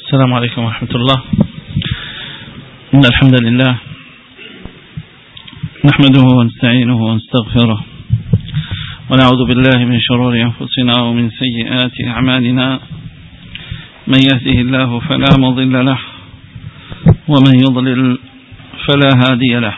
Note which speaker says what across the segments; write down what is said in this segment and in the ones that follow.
Speaker 1: السلام عليكم ورحمة الله. إن الحمد لله نحمده ونستعينه ونستغفره ونعوذ بالله من شرور أنفسنا ومن سيئات أعمالنا. من يهده الله فلا مضل له ومن يضلل فلا هادي له،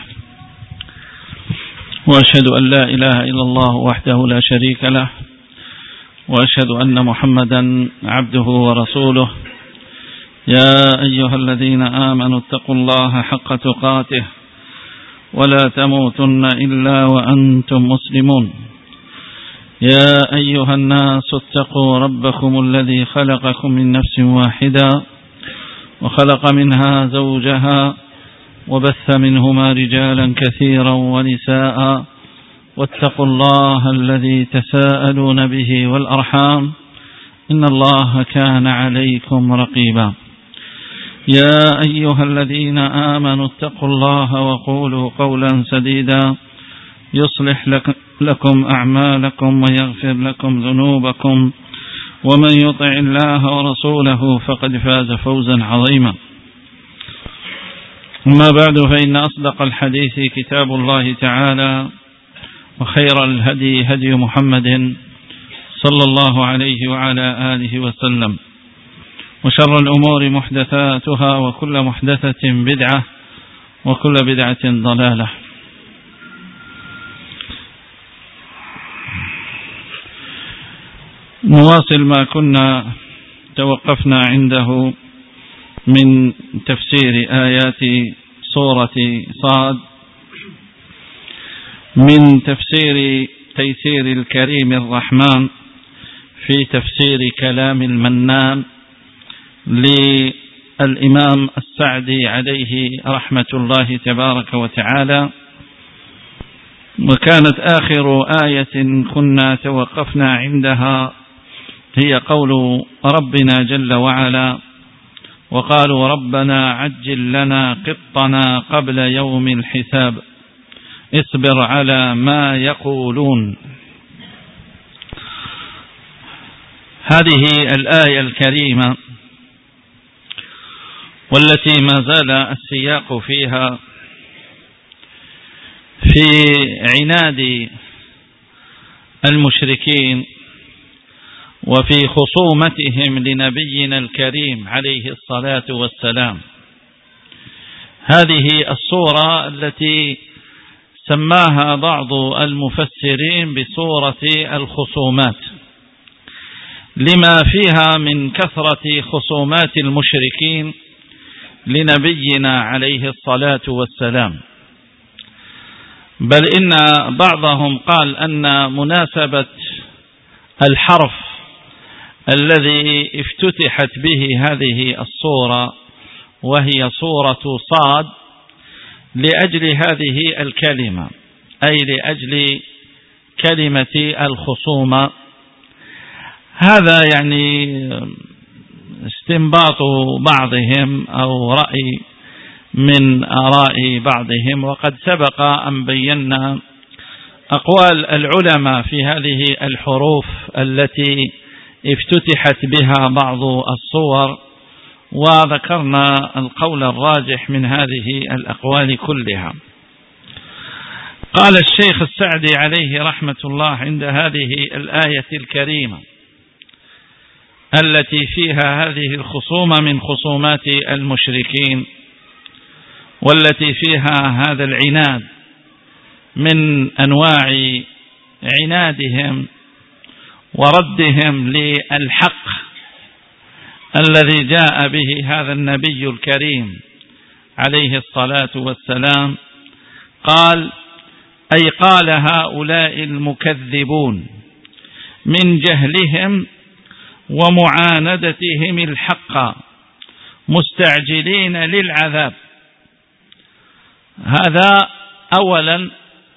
Speaker 1: وأشهد أن لا إله إلا الله وحده لا شريك له، وأشهد أن محمدا عبده ورسوله. يا أيها الذين آمنوا اتقوا الله حق تقاته ولا تموتن إلا وأنتم مسلمون. يا أيها الناس اتقوا ربكم الذي خلقكم من نفس واحدة وخلق منها زوجها وبث منهما رجالا كثيرا ونساء، واتقوا الله الذي تساءلون به والأرحام إن الله كان عليكم رقيبا. يا أيها الذين آمنوا اتقوا الله وقولوا قولا سديدا يصلح لكم أعمالكم ويغفر لكم ذنوبكم، ومن يطع الله ورسوله فقد فاز فوزا عظيما. أما بعد، فإن أصدق الحديث كتاب الله تعالى، وخير الهدي هدي محمد صلى الله عليه وعلى آله وسلم، وشر الأمور محدثاتها، وكل محدثة بدعة، وكل بدعة ضلالة. نواصل ما كنا توقفنا عنده من تفسير آيات سورة صاد، من تفسير تيسير الكريم الرحمن في تفسير كلام المنان للإمام السعدي عليه رحمة الله تبارك وتعالى. وكانت آخر آية كنا توقفنا عندها هي قول ربنا جل وعلا: وقالوا ربنا عجل لنا قطنا قبل يوم الحساب اصبر على ما يقولون. هذه الآية الكريمة والتي ما زال السياق فيها في عناد المشركين وفي خصومتهم لنبينا الكريم عليه الصلاة والسلام. هذه الصورة التي سماها بعض المفسرين بصورة الخصومات، لما فيها من كثرة خصومات المشركين لنبينا عليه الصلاة والسلام. بل إن بعضهم قال أن مناسبة الحرف الذي افتتحت به هذه الصورة وهي صورة صاد لأجل هذه الكلمة، أي لأجل كلمة الخصومة. هذا يعني استنباط بعضهم أو رأي من آراء بعضهم، وقد سبق أن بينا أقوال العلماء في هذه الحروف التي افتتحت بها بعض الصور، وذكرنا القول الراجح من هذه الأقوال كلها. قال الشيخ السعدي عليه رحمة الله عند هذه الآية الكريمة التي فيها هذه الخصومة من خصومات المشركين، والتي فيها هذا العناد من أنواع عنادهم وردهم للحق الذي جاء به هذا النبي الكريم عليه الصلاة والسلام. قال: أي قال هؤلاء المكذبون من جهلهم ومعاندتهم الحق مستعجلين للعذاب. هذا أولا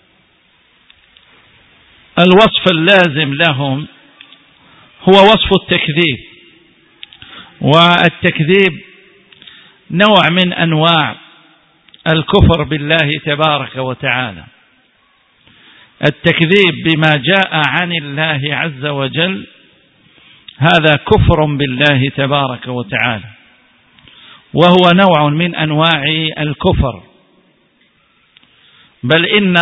Speaker 1: الوصف اللازم لهم هو وصف التكذيب، والتكذيب نوع من أنواع الكفر بالله تبارك وتعالى. التكذيب بما جاء عن الله عز وجل هذا كفر بالله تبارك وتعالى. وهو نوع من أنواع الكفر، بل إن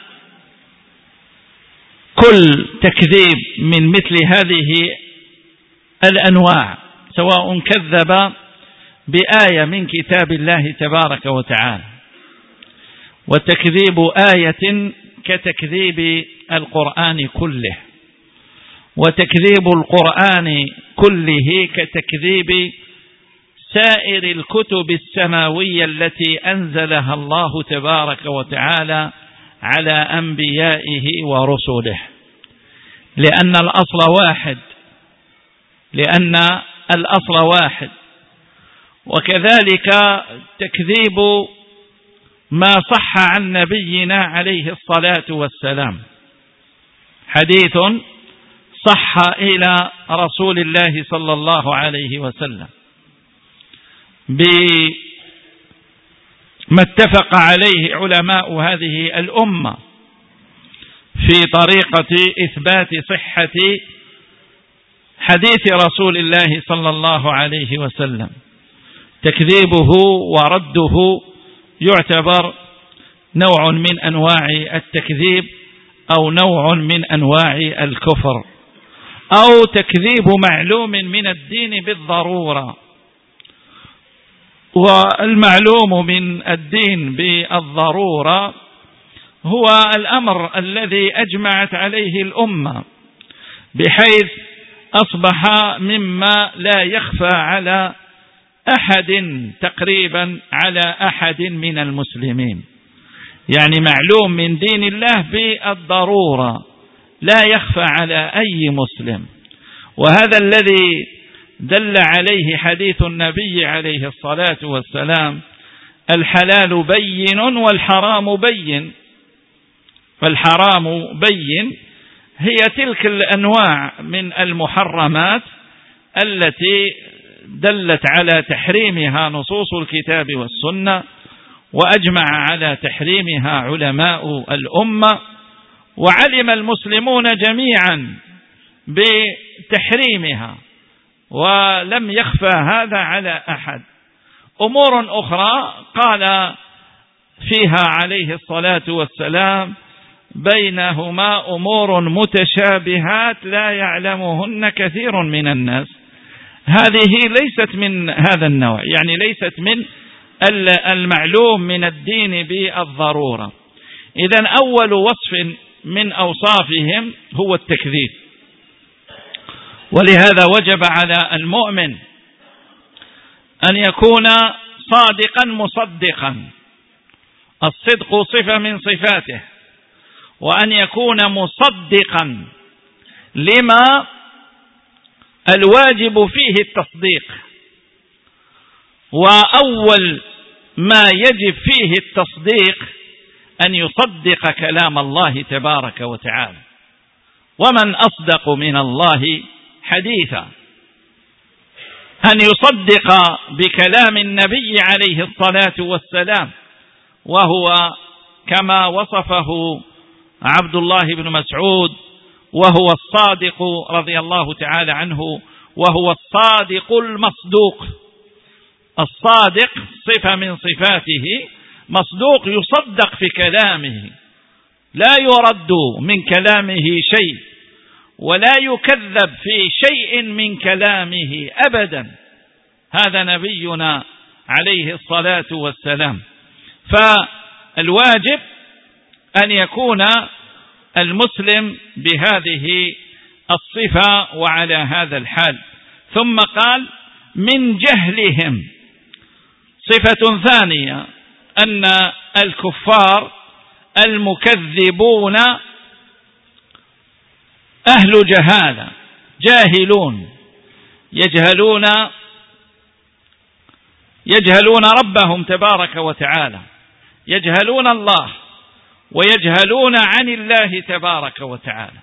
Speaker 1: كل تكذيب من مثل هذه الأنواع سواء كذب بآية من كتاب الله تبارك وتعالى، وتكذيب آية كتكذيب القرآن كله، وتكذيب القرآن كله كتكذيب سائر الكتب السماوية التي أنزلها الله تبارك وتعالى على أنبيائه ورسله، لأن الأصل واحد. وكذلك تكذيب ما صح عن نبينا عليه الصلاة والسلام، حديث صح إلى رسول الله صلى الله عليه وسلم بما اتفق عليه علماء هذه الأمة في طريقة إثبات صحة حديث رسول الله صلى الله عليه وسلم، تكذيبه ورده يعتبر نوع من أنواع التكذيب أو نوع من أنواع الكفر، أو تكذيب معلوم من الدين بالضرورة. والمعلوم من الدين بالضرورة هو الأمر الذي أجمعت عليه الأمة، بحيث أصبح مما لا يخفى على أحد تقريبا على أحد من المسلمين، يعني معلوم من دين الله بالضرورة لا يخفى على أي مسلم. وهذا الذي دل عليه حديث النبي عليه الصلاة والسلام: الحلال بين والحرام بين. فالحرام بين هي تلك الأنواع من المحرمات التي دلت على تحريمها نصوص الكتاب والسنة، وأجمع على تحريمها علماء الأمة، وعلم المسلمون جميعا بتحريمها، ولم يخفى هذا على أحد. أمور أخرى قال فيها عليه الصلاة والسلام: بينهما أمور متشابهات لا يعلمهن كثير من الناس. هذه ليست من هذا النوع، يعني ليست من المعلوم من الدين بالضرورة. إذن أول وصف من أوصافهم هو التكذيب، ولهذا وجب على المؤمن أن يكون صادقا مصدقا، الصدق صفة من صفاته، وأن يكون مصدقا لما الواجب فيه التصديق. وأول ما يجب فيه التصديق أن يصدق كلام الله تبارك وتعالى، ومن أصدق من الله حديثا. أن يصدق بكلام النبي عليه الصلاة والسلام، وهو كما وصفه عبد الله بن مسعود، وهو الصادق رضي الله تعالى عنه، وهو الصادق المصدوق. الصادق صفة من صفاته، مصدوق يصدق في كلامه، لا يرد من كلامه شيء، ولا يكذب في شيء من كلامه أبدا. هذا نبينا عليه الصلاة والسلام. فالواجب أن يكون المسلم بهذه الصفة وعلى هذا الحال. ثم قال: من جهلهم. صفة ثانية أن الكفار المكذبون أهل جهالة، جاهلون، يجهلون ربهم تبارك وتعالى، يجهلون الله ويجهلون عن الله تبارك وتعالى.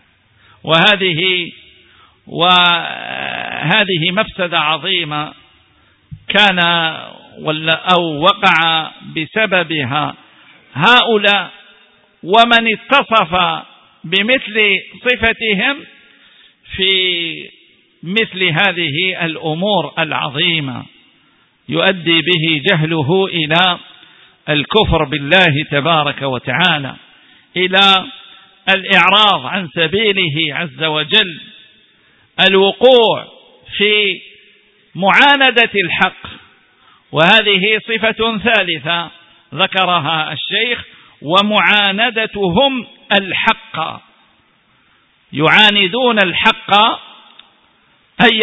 Speaker 1: وهذه مفسدة عظيمة كان أو وقع بسببها هؤلاء ومن اتصف بمثل صفتهم في مثل هذه الأمور العظيمة يؤدي به جهله إلى الكفر بالله تبارك وتعالى، إلى الإعراض عن سبيله عز وجل، الوقوع في معاندة الحق. وهذه صفة ثالثة ذكرها الشيخ: ومعاندتهم الحق، يعاندون الحق أي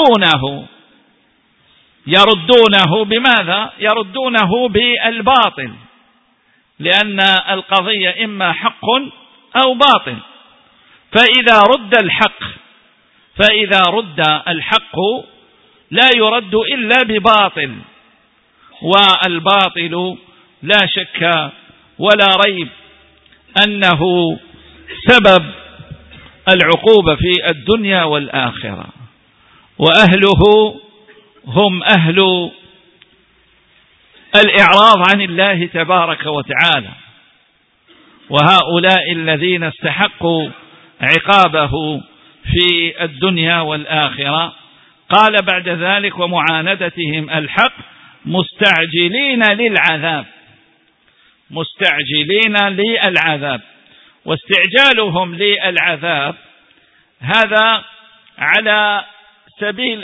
Speaker 1: يردونه بماذا؟ يردونه بالباطل، لأن القضية إما حق أو باطل. فإذا رد الحق لا يرد إلا بباطل، والباطل لا شك ولا ريب أنه سبب العقوبة في الدنيا والآخرة، وأهله هم أهل الإعراض عن الله تبارك وتعالى، وهؤلاء الذين استحقوا عقابه في الدنيا والآخرة. قال بعد ذلك: ومعاندتهم الحق مستعجلين للعذاب. واستعجالهم للعذاب هذا على سبيل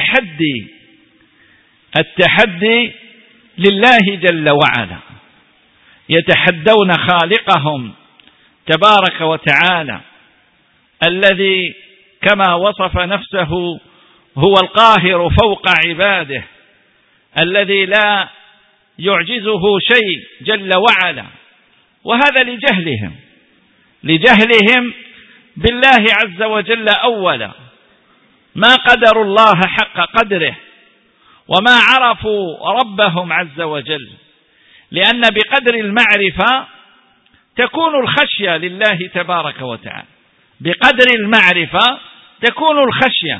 Speaker 1: التحدي لله جل وعلا، يتحدون خالقهم تبارك وتعالى الذي كما وصف نفسه هو القاهر فوق عباده، الذي لا يعجزه شيء جل وعلا. وهذا لجهلهم بالله عز وجل أولا، ما قدروا الله حق قدره وما عرفوا ربهم عز وجل، لأن بقدر المعرفة تكون الخشية لله تبارك وتعالى، بقدر المعرفة تكون الخشية.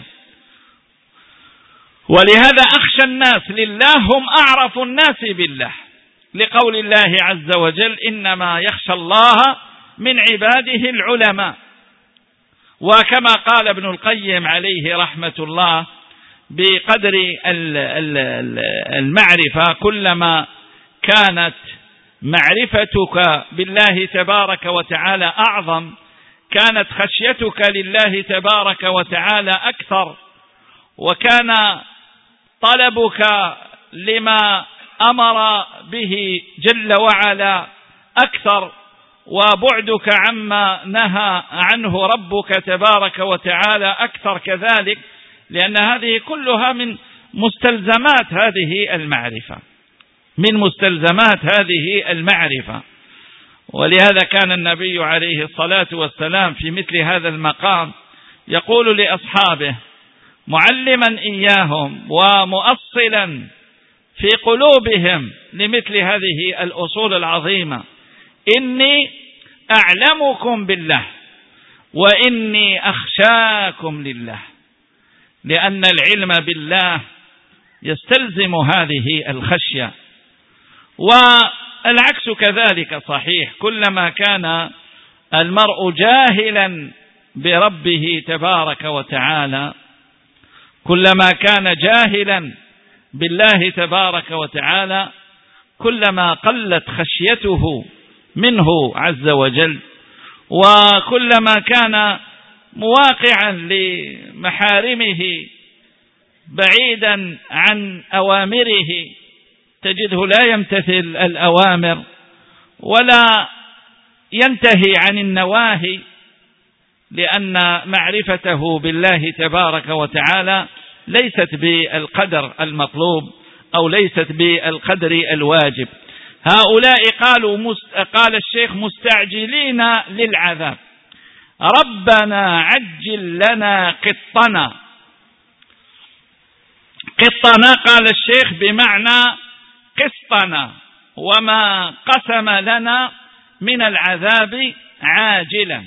Speaker 1: ولهذا أخشى الناس لله هم أعرف الناس بالله، لقول الله عز وجل: إنما يخشى الله من عباده العلماء. وكما قال ابن القيم عليه رحمة الله: بقدر المعرفة كلما كانت معرفتك بالله تبارك وتعالى أعظم، كانت خشيتك لله تبارك وتعالى أكثر، وكان طلبك لما أمر به جل وعلا أكثر، وبعدك عما نهى عنه ربك تبارك وتعالى أكثر كذلك، لأن هذه كلها من مستلزمات هذه المعرفة. ولهذا كان النبي عليه الصلاة والسلام في مثل هذا المقام يقول لأصحابه معلما إياهم ومؤصلا في قلوبهم لمثل هذه الأصول العظيمة: إني أعلمكم بالله وإني أخشاكم لله، لأن العلم بالله يستلزم هذه الخشية. والعكس كذلك صحيح، كلما كان المرء جاهلا بربه تبارك وتعالى، كلما كان جاهلا بالله تبارك وتعالى، كلما قلت خشيته منه عز وجل، وكلما كان مواقعا لمحارمه بعيدا عن أوامره، تجده لا يمتثل الأوامر ولا ينتهي عن النواهي، لأن معرفته بالله تبارك وتعالى ليست بالقدر المطلوب أو ليست بالقدر الواجب. هؤلاء قال الشيخ: مستعجلين للعذاب، ربنا عجل لنا قطنا. قال الشيخ بمعنى قسطنا، وما قسم لنا من العذاب عاجلا.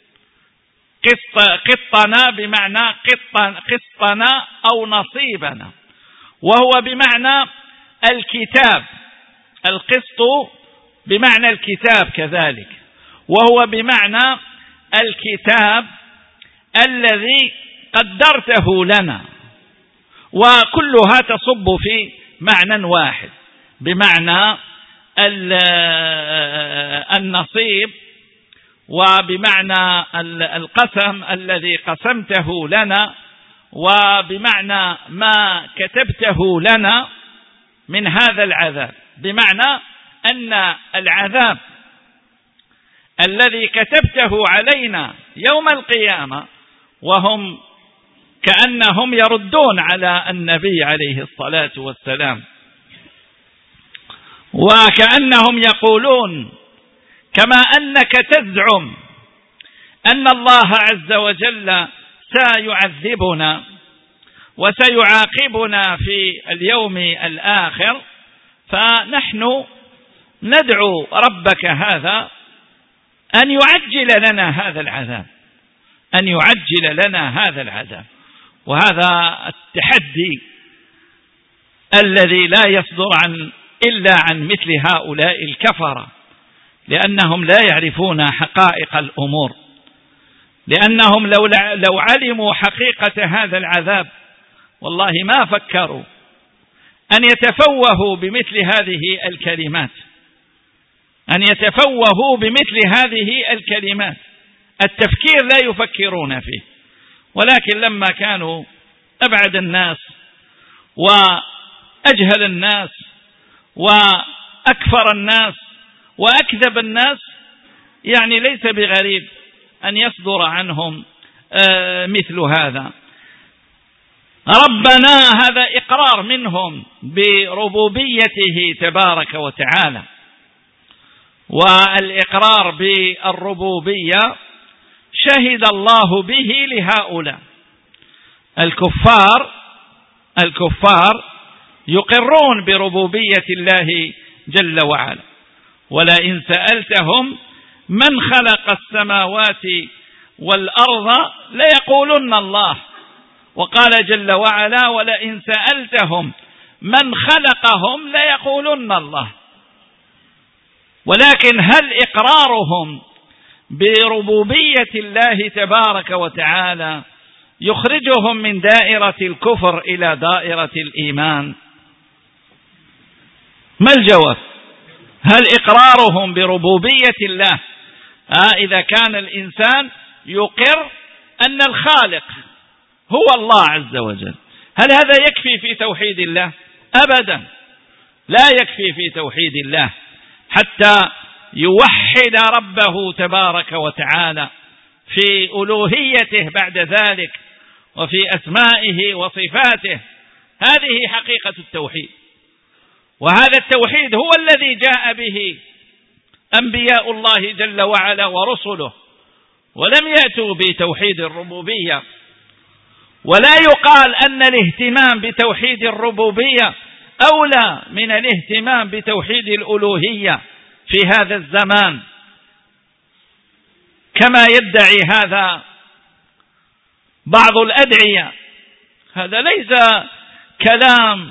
Speaker 1: قطنا بمعنى قسطنا أو نصيبنا، وهو بمعنى الكتاب. القسط بمعنى الكتاب كذلك، وهو بمعنى الكتاب الذي قدرته لنا، وكلها تصب في بمعنى واحد، بمعنى النصيب، وبمعنى القسم الذي قسمته لنا، وبمعنى ما كتبته لنا من هذا العذاب، بمعنى أن العذاب الذي كتبته علينا يوم القيامة، وهم كأنهم يردون على النبي عليه الصلاة والسلام، وكأنهم يقولون كما أنك تزعم أن الله عز وجل سيعذبنا وسيعاقبنا في اليوم الآخر، فنحن ندعو ربك هذا أن يعجل لنا هذا العذاب، أن يعجل لنا هذا العذاب. وهذا التحدي الذي لا يصدر إلا عن مثل هؤلاء الكفرة، لأنهم لا يعرفون حقائق الأمور، لأنهم لو علموا حقيقة هذا العذاب والله ما فكروا أن يتفوهوا بمثل هذه الكلمات، أن يتفوهوا بمثل هذه الكلمات. التفكير لا يفكرون فيه، ولكن لما كانوا أبعد الناس وأجهل الناس وأكفر الناس وأكذب الناس، يعني ليس بغريب أن يصدر عنهم مثل هذا. ربنا هذا إقرار منهم بربوبيته تبارك وتعالى، والإقرار بالربوبية شهد الله به لهؤلاء الكفار يقرون بربوبية الله جل وعلا. ولئن سألتهم من خلق السماوات والأرض ليقولن الله، وقال جل وعلا ولئن سألتهم من خلقهم ليقولن الله. ولكن هل إقرارهم بربوبية الله تبارك وتعالى يخرجهم من دائرة الكفر إلى دائرة الإيمان؟ ما الجواب؟ هل إقرارهم بربوبية الله إذا كان الإنسان يقر أن الخالق هو الله عز وجل، هل هذا يكفي في توحيد الله؟ أبدا، لا يكفي في توحيد الله حتى يوحد ربه تبارك وتعالى في ألوهيته بعد ذلك وفي أسمائه وصفاته. هذه حقيقة التوحيد، وهذا التوحيد هو الذي جاء به أنبياء الله جل وعلا ورسله، ولم يأتوا بتوحيد الربوبية. ولا يقال أن الاهتمام بتوحيد الربوبية أولى من الاهتمام بتوحيد الألوهية في هذا الزمان كما يدعي هذا بعض الأدعية. هذا ليس كلام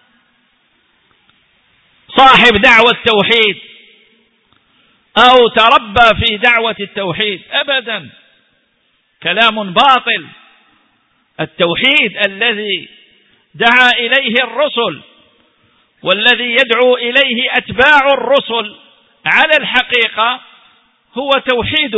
Speaker 1: صاحب دعوة التوحيد أو تربى في دعوة التوحيد، أبدا، كلام باطل. التوحيد الذي دعا إليه الرسل والذي يدعو إليه أتباع الرسل على الحقيقة هو توحيد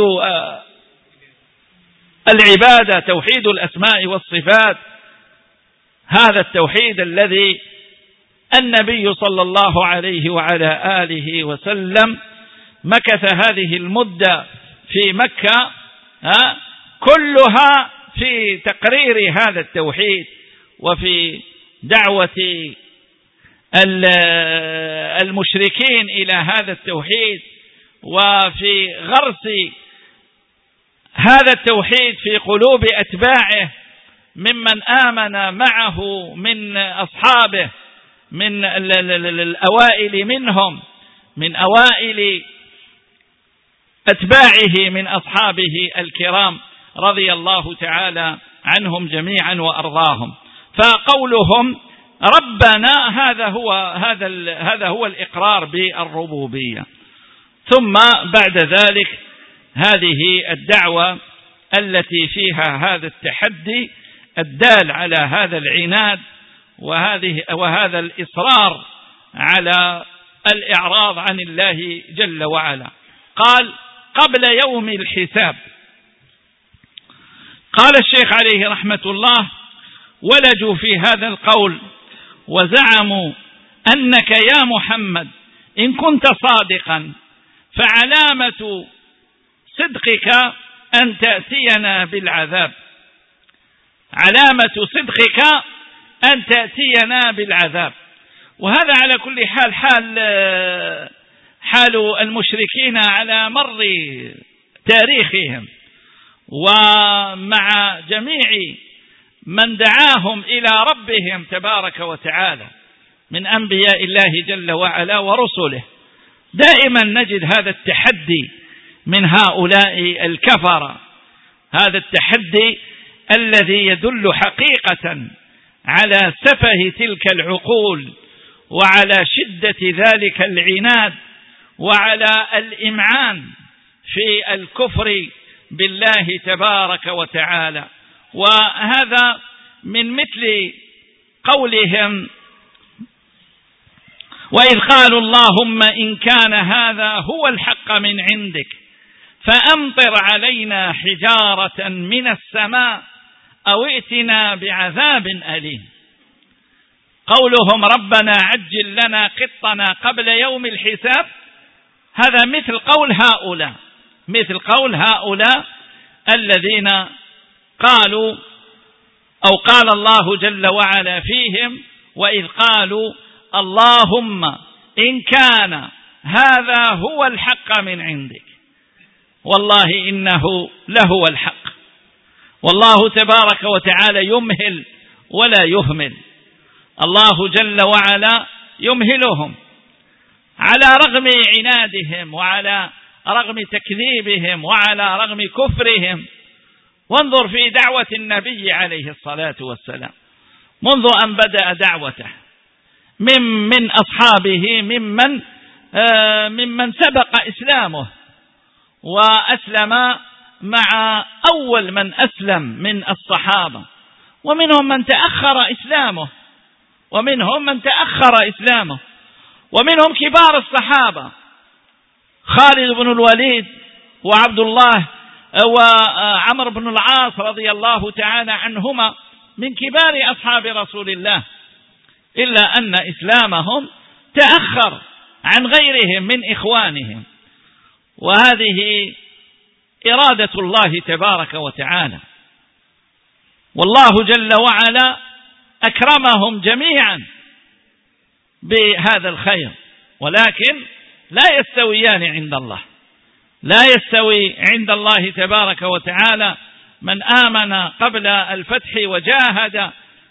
Speaker 1: العبادة، توحيد الأسماء والصفات. هذا التوحيد الذي النبي صلى الله عليه وعلى آله وسلم مكث هذه المدة في مكة كلها في تقرير هذا التوحيد وفي دعوة المشركين إلى هذا التوحيد وفي غرس هذا التوحيد في قلوب أتباعه ممن آمن معه من أصحابه، من الأوائل منهم، من أوائل أتباعه من أصحابه الكرام رضي الله تعالى عنهم جميعا وأرضاهم. فقولهم ربنا هذا هو الإقرار بالربوبية. ثم بعد ذلك هذه الدعوة التي فيها هذا التحدي الدال على هذا العناد وهذا الإصرار على الإعراض عن الله جل وعلا. قال قبل يوم الحساب. قال الشيخ عليه رحمة الله: ولجوا في هذا القول وزعموا أنك يا محمد إن كنت صادقا فعلامة صدقك أن تأتينا بالعذاب، علامة صدقك أن تأتينا بالعذاب. وهذا على كل حال المشركين على مر تاريخهم، ومع جميع من دعاهم إلى ربهم تبارك وتعالى من أنبياء الله جل وعلا ورسله، دائما نجد هذا التحدي من هؤلاء الكفرة، هذا التحدي الذي يدل حقيقة على سفه تلك العقول وعلى شدة ذلك العناد وعلى الإمعان في الكفر بالله تبارك وتعالى. وهذا من مثل قولهم: وإذ قالوا اللهم إن كان هذا هو الحق من عندك فأمطر علينا حجارة من السماء أو ائتنا بعذاب أليم. قولهم ربنا عجل لنا قطنا قبل يوم الحساب، هذا مثل قول هؤلاء الذين قالوا أو قال الله جل وعلا فيهم: وإذ قالوا اللهم إن كان هذا هو الحق من عندك. والله إنه لهو الحق، والله تبارك وتعالى يمهل ولا يهمل. الله جل وعلا يمهلهم على رغم عنادهم وعلى رغم تكذيبهم وعلى رغم كفرهم. وانظر في دعوة النبي عليه الصلاة والسلام منذ أن بدأ دعوته، من أصحابه ممن سبق إسلامه وأسلم مع أول من أسلم من الصحابة، ومنهم من تأخر إسلامه، ومنهم كبار الصحابة خالد بن الوليد وعبد الله وعمر بن العاص رضي الله تعالى عنهما من كبار أصحاب رسول الله، إلا أن إسلامهم تأخر عن غيرهم من إخوانهم. وهذه إرادة الله تبارك وتعالى، والله جل وعلا أكرمهم جميعا بهذا الخير، ولكن لا يستويان عند الله. لا يستوي عند الله تبارك وتعالى من آمن قبل الفتح وجاهد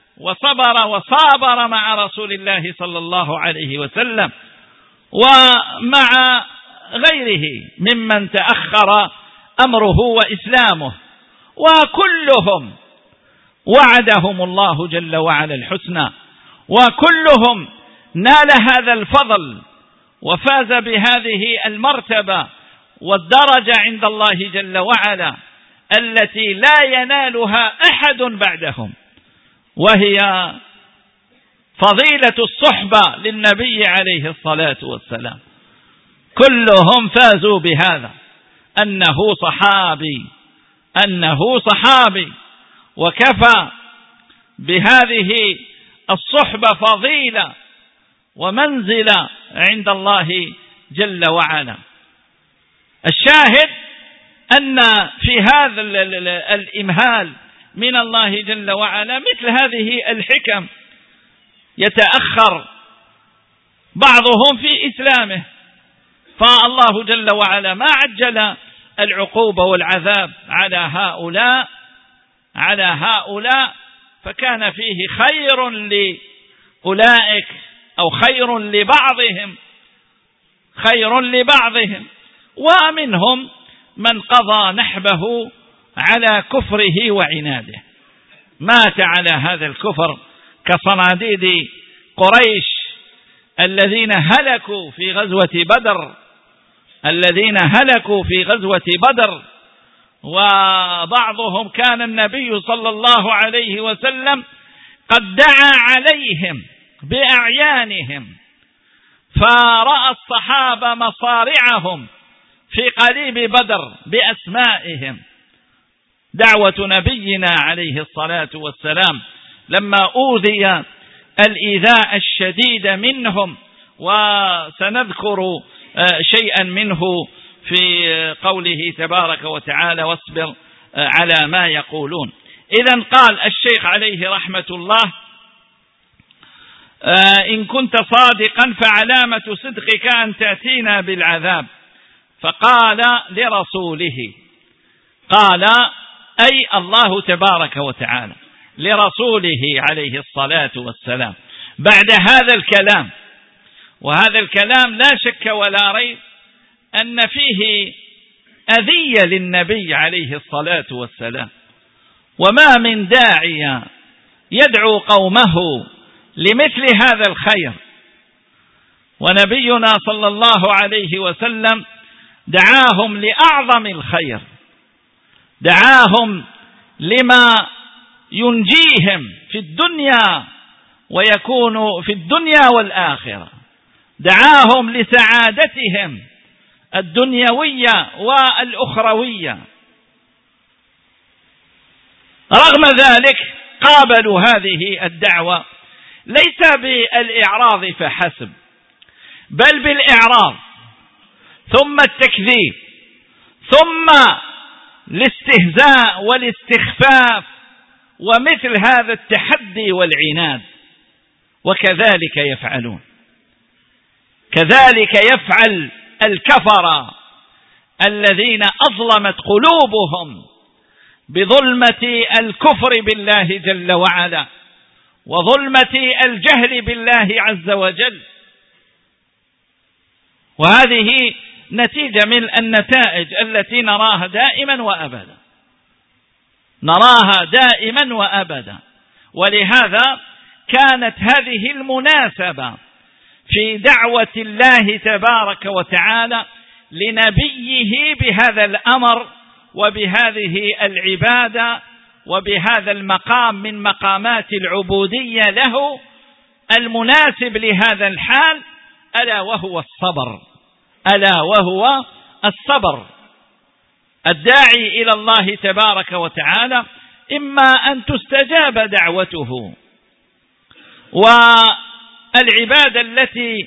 Speaker 1: وصابر مع رسول الله صلى الله عليه وسلم، ومع غيره ممن تأخر أمره وإسلامه، وكلهم وعدهم الله جل وعلا الحسنى، وكلهم نال هذا الفضل وفاز بهذه المرتبة والدرجة عند الله جل وعلا التي لا ينالها أحد بعدهم، وهي فضيلة الصحبة للنبي عليه الصلاة والسلام. كلهم فازوا بهذا، أنه صحابي، وكفى بهذه الصحبة فضيلة ومنزلة عند الله جل وعلا. الشاهد أن في هذا الإمهال من الله جل وعلا مثل هذه الحكم، يتأخر بعضهم في إسلامه، فالله جل وعلا ما عجل العقوبة والعذاب على هؤلاء، فكان فيه خير لأولئك أو خير لبعضهم، ومنهم من قضى نحبه على كفره وعناده، مات على هذا الكفر كصناديد قريش الذين هلكوا في غزوة بدر. وبعضهم كان النبي صلى الله عليه وسلم قد دعا عليهم بأعيانهم، فرأى الصحابة مصارعهم في قليب بدر بأسمائهم. دعوة نبينا عليه الصلاة والسلام لما أوذي الإيذاء الشديد منهم، وسنذكر شيئا منه في قوله تبارك وتعالى: واصبر على ما يقولون. إذن قال الشيخ عليه رحمة الله: إن كنت صادقا فعلامة صدقك أن تأتينا بالعذاب. فقال لرسوله، قال أي الله تبارك وتعالى لرسوله عليه الصلاة والسلام بعد هذا الكلام. وهذا الكلام لا شك ولا ريب أن فيه أذية للنبي عليه الصلاة والسلام، وما من داعية يدعو قومه لمثل هذا الخير، ونبينا صلى الله عليه وسلم دعاهم لأعظم الخير، دعاهم لما ينجيهم في الدنيا ويكون في الدنيا والآخرة، دعاهم لسعادتهم الدنيوية والأخروية. رغم ذلك قابلوا هذه الدعوة ليس بالإعراض فحسب، بل بالإعراض ثم التكذيب ثم الاستهزاء والاستخفاف ومثل هذا التحدي والعناد. وكذلك يفعلون، كذلك يفعل الكفرة الذين أظلمت قلوبهم بظلمة الكفر بالله جل وعلا وظلمة الجهل بالله عز وجل. وهذه نتيجة من النتائج التي نراها دائما وأبدا، نراها دائما وأبدا. ولهذا كانت هذه المناسبة في دعوة الله تبارك وتعالى لنبيه بهذا الأمر وبهذه العبادة وبهذا المقام من مقامات العبودية له المناسب لهذا الحال، ألا وهو الصبر، ألا وهو الصبر. الداعي إلى الله تبارك وتعالى إما أن تستجاب دعوته، والعبادة التي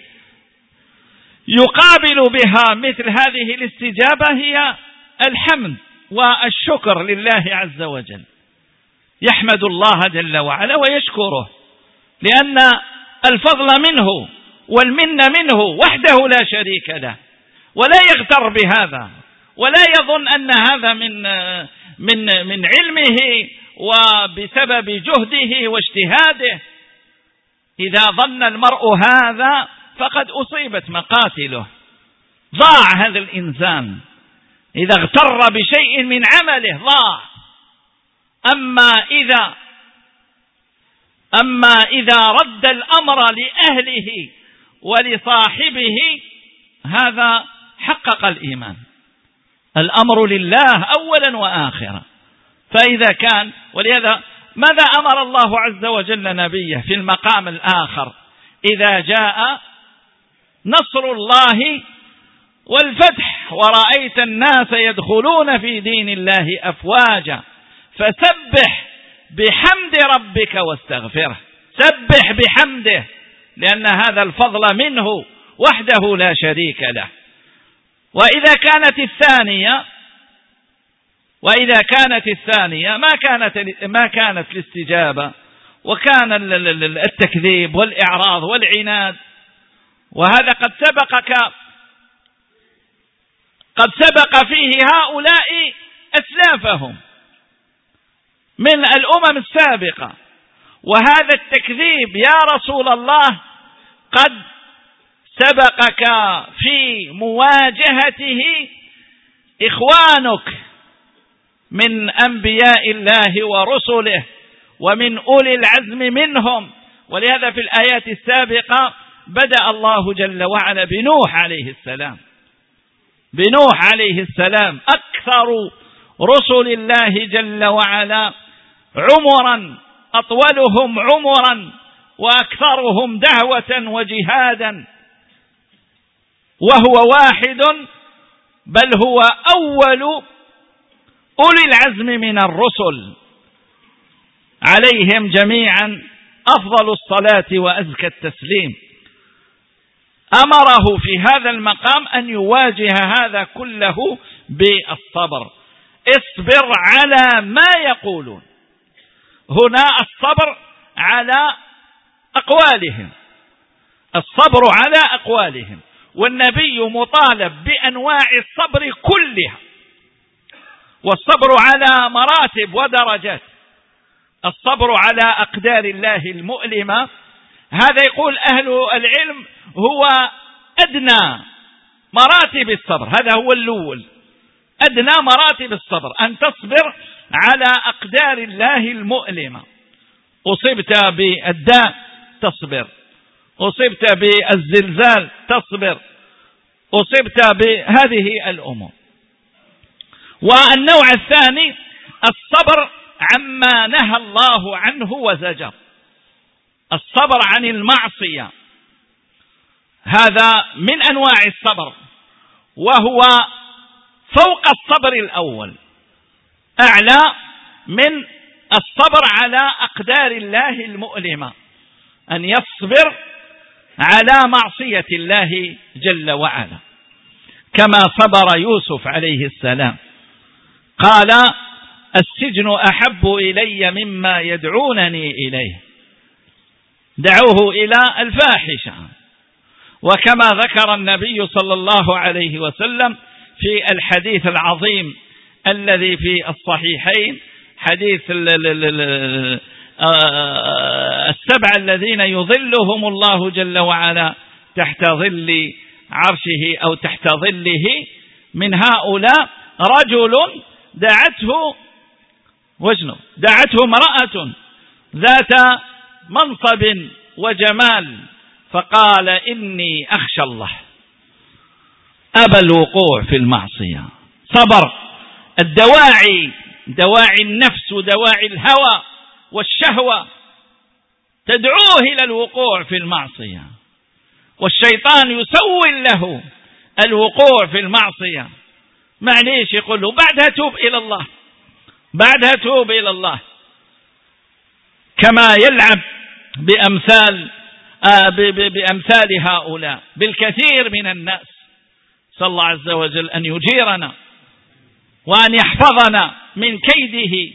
Speaker 1: يقابل بها مثل هذه الاستجابة هي الحمد والشكر لله عز وجل، يحمد الله جل وعلا ويشكره، لأن الفضل منه والمنة منه وحده لا شريك له، ولا يغتر بهذا ولا يظن أن هذا من علمه وبسبب جهده واجتهاده. إذا ظن المرء هذا فقد أصيبت مقاتله، ضاع هذا الإنسان إذا اغتر بشيء من عمله ضاع. أما إذا رد الأمر لأهله ولصاحبه هذا حقق الإيمان. الأمر لله أولا وآخرا. فإذا كان، ولهذا ماذا أمر الله عز وجل نبيه في المقام الآخر؟ إذا جاء نصر الله والفتح ورأيت الناس يدخلون في دين الله أفواجا فسبح بحمد ربك واستغفره. سبح بحمده، لأن هذا الفضل منه وحده لا شريك له. وإذا كانت الثانية ما كانت الاستجابة، وكان التكذيب والإعراض والعناد، وهذا قد سبق فيه هؤلاء أسلافهم من الأمم السابقة. وهذا التكذيب يا رسول الله قد سبقك في مواجهته إخوانك من أنبياء الله ورسله ومن أولي العزم منهم. ولهذا في الآيات السابقة بدأ الله جل وعلا بنوح عليه السلام. بنوح عليه السلام أكثر رسل الله جل وعلا عمرا أطولهم عمرا وأكثرهم دعوة وجهادا، وهو واحد بل هو أول أولي العزم من الرسل، عليهم جميعا أفضل الصلاة وأزكى التسليم. أمره في هذا المقام أن يواجه هذا كله بالصبر. اصبر على ما يقولون، هنا الصبر على أقوالهم، الصبر على أقوالهم، والنبي مطالب بأنواع الصبر كلها، والصبر على مراتب ودرجات. الصبر على أقدار الله المؤلمة، هذا يقول أهل العلم هو أدنى مراتب الصبر، هذا هو الأول، أدنى مراتب الصبر أن تصبر على أقدار الله المؤلمة. أصبت بالداء تصبر، أصبت بالزلزال تصبر، أصبت بهذه الأمور. والنوع الثاني الصبر عما نهى الله عنه وزجر، الصبر عن المعصية، هذا من أنواع الصبر، وهو فوق الصبر الأول، أعلى من الصبر على أقدار الله المؤلمة، أن يصبر على معصية الله جل وعلا، كما صبر يوسف عليه السلام، قال السجن أحب إلي مما يدعونني إليه، دعوه إلى الفاحشة. وكما ذكر النبي صلى الله عليه وسلم في الحديث العظيم الذي في الصحيحين، حديث السبع الذين يظلهم الله جل وعلا تحت ظل عرشه أو تحت ظله، من هؤلاء رجل دعته امرأة ذات منصب وجمال، فقال إني أخشى الله، أبى الوقوع في المعصية. صبر، دواعي النفس ودواعي الهوى والشهوة تدعوه إلى الوقوع في المعصية، والشيطان يسول له الوقوع في المعصية. معليش يقول له بعدها توب إلى الله، كما يلعب بأمثال هؤلاء بالكثير من الناس. صلى الله عز وجل أن يجيرنا وأن يحفظنا من كيده.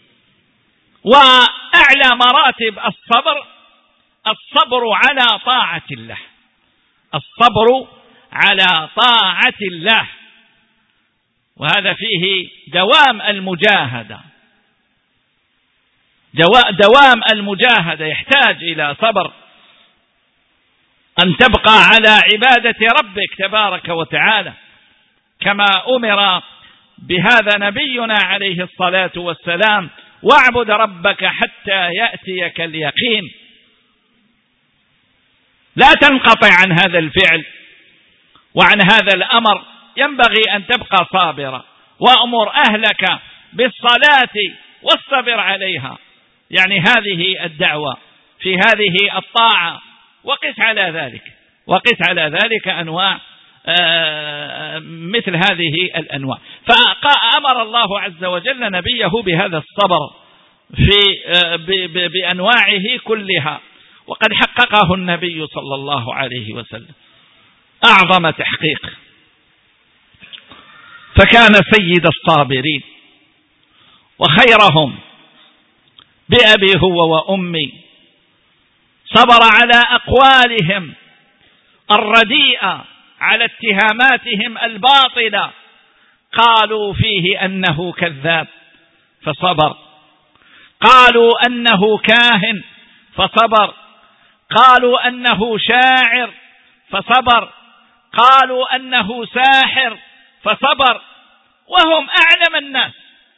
Speaker 1: وأعلى مراتب الصبر على طاعة الله، الصبر على طاعة الله، وهذا فيه دوام المجاهدة يحتاج إلى صبر، أن تبقى على عبادة ربك تبارك وتعالى، كما أمر بهذا نبينا عليه الصلاة والسلام: واعبد ربك حتى يأتيك اليقين. لا تنقطع عن هذا الفعل وعن هذا الأمر، ينبغي أن تبقى صابرا. وأمر أهلك بالصلاة واصطبر عليها، يعني هذه الدعوة في هذه الطاعة، وقس على ذلك أنواع مثل هذه الأنواع. فأمر الله عز وجل نبيه بهذا الصبر بأنواعه كلها، وقد حققه النبي صلى الله عليه وسلم أعظم تحقيق، فكان سيد الصابرين وخيرهم بأبي هو وأمي. صبر على أقوالهم الرديئة، على اتهاماتهم الباطلة، قالوا فيه أنه كذاب فصبر، قالوا أنه كاهن فصبر، قالوا أنه شاعر فصبر، قالوا أنه ساحر فصبر، وهم أعلم الناس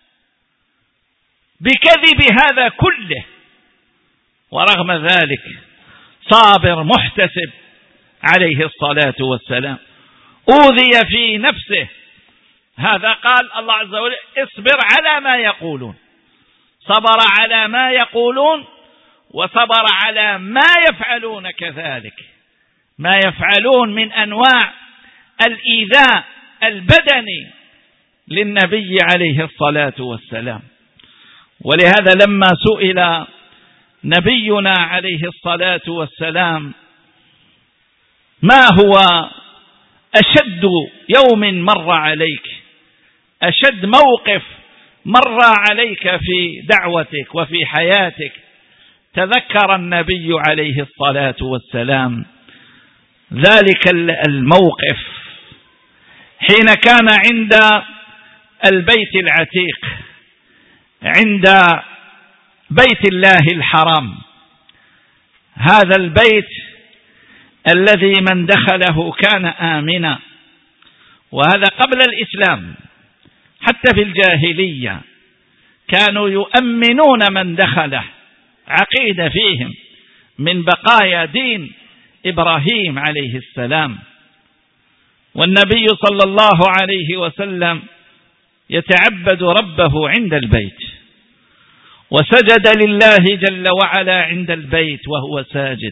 Speaker 1: بكذب هذا كله، ورغم ذلك صابر محتسب عليه الصلاة والسلام. أوذي في نفسه، هذا قال الله عز وجل: اصبر على ما يقولون. صبر على ما يقولون وصبر على ما يفعلون كذلك، ما يفعلون من أنواع الإيذاء البدني للنبي عليه الصلاة والسلام. ولهذا لما سئل نبينا عليه الصلاة والسلام ما هو أشد يوم مر عليك، أشد موقف مر عليك في دعوتك وفي حياتك، تذكر النبي عليه الصلاة والسلام ذلك الموقف حين كان عند البيت العتيق، عند بيت الله الحرام، هذا البيت الذي من دخله كان آمنا، وهذا قبل الإسلام. حتى في الجاهلية كانوا يؤمنون من دخله، عقيدة فيهم من بقايا دين إبراهيم عليه السلام. والنبي صلى الله عليه وسلم يتعبد ربه عند البيت، وسجد لله جل وعلا عند البيت وهو ساجد،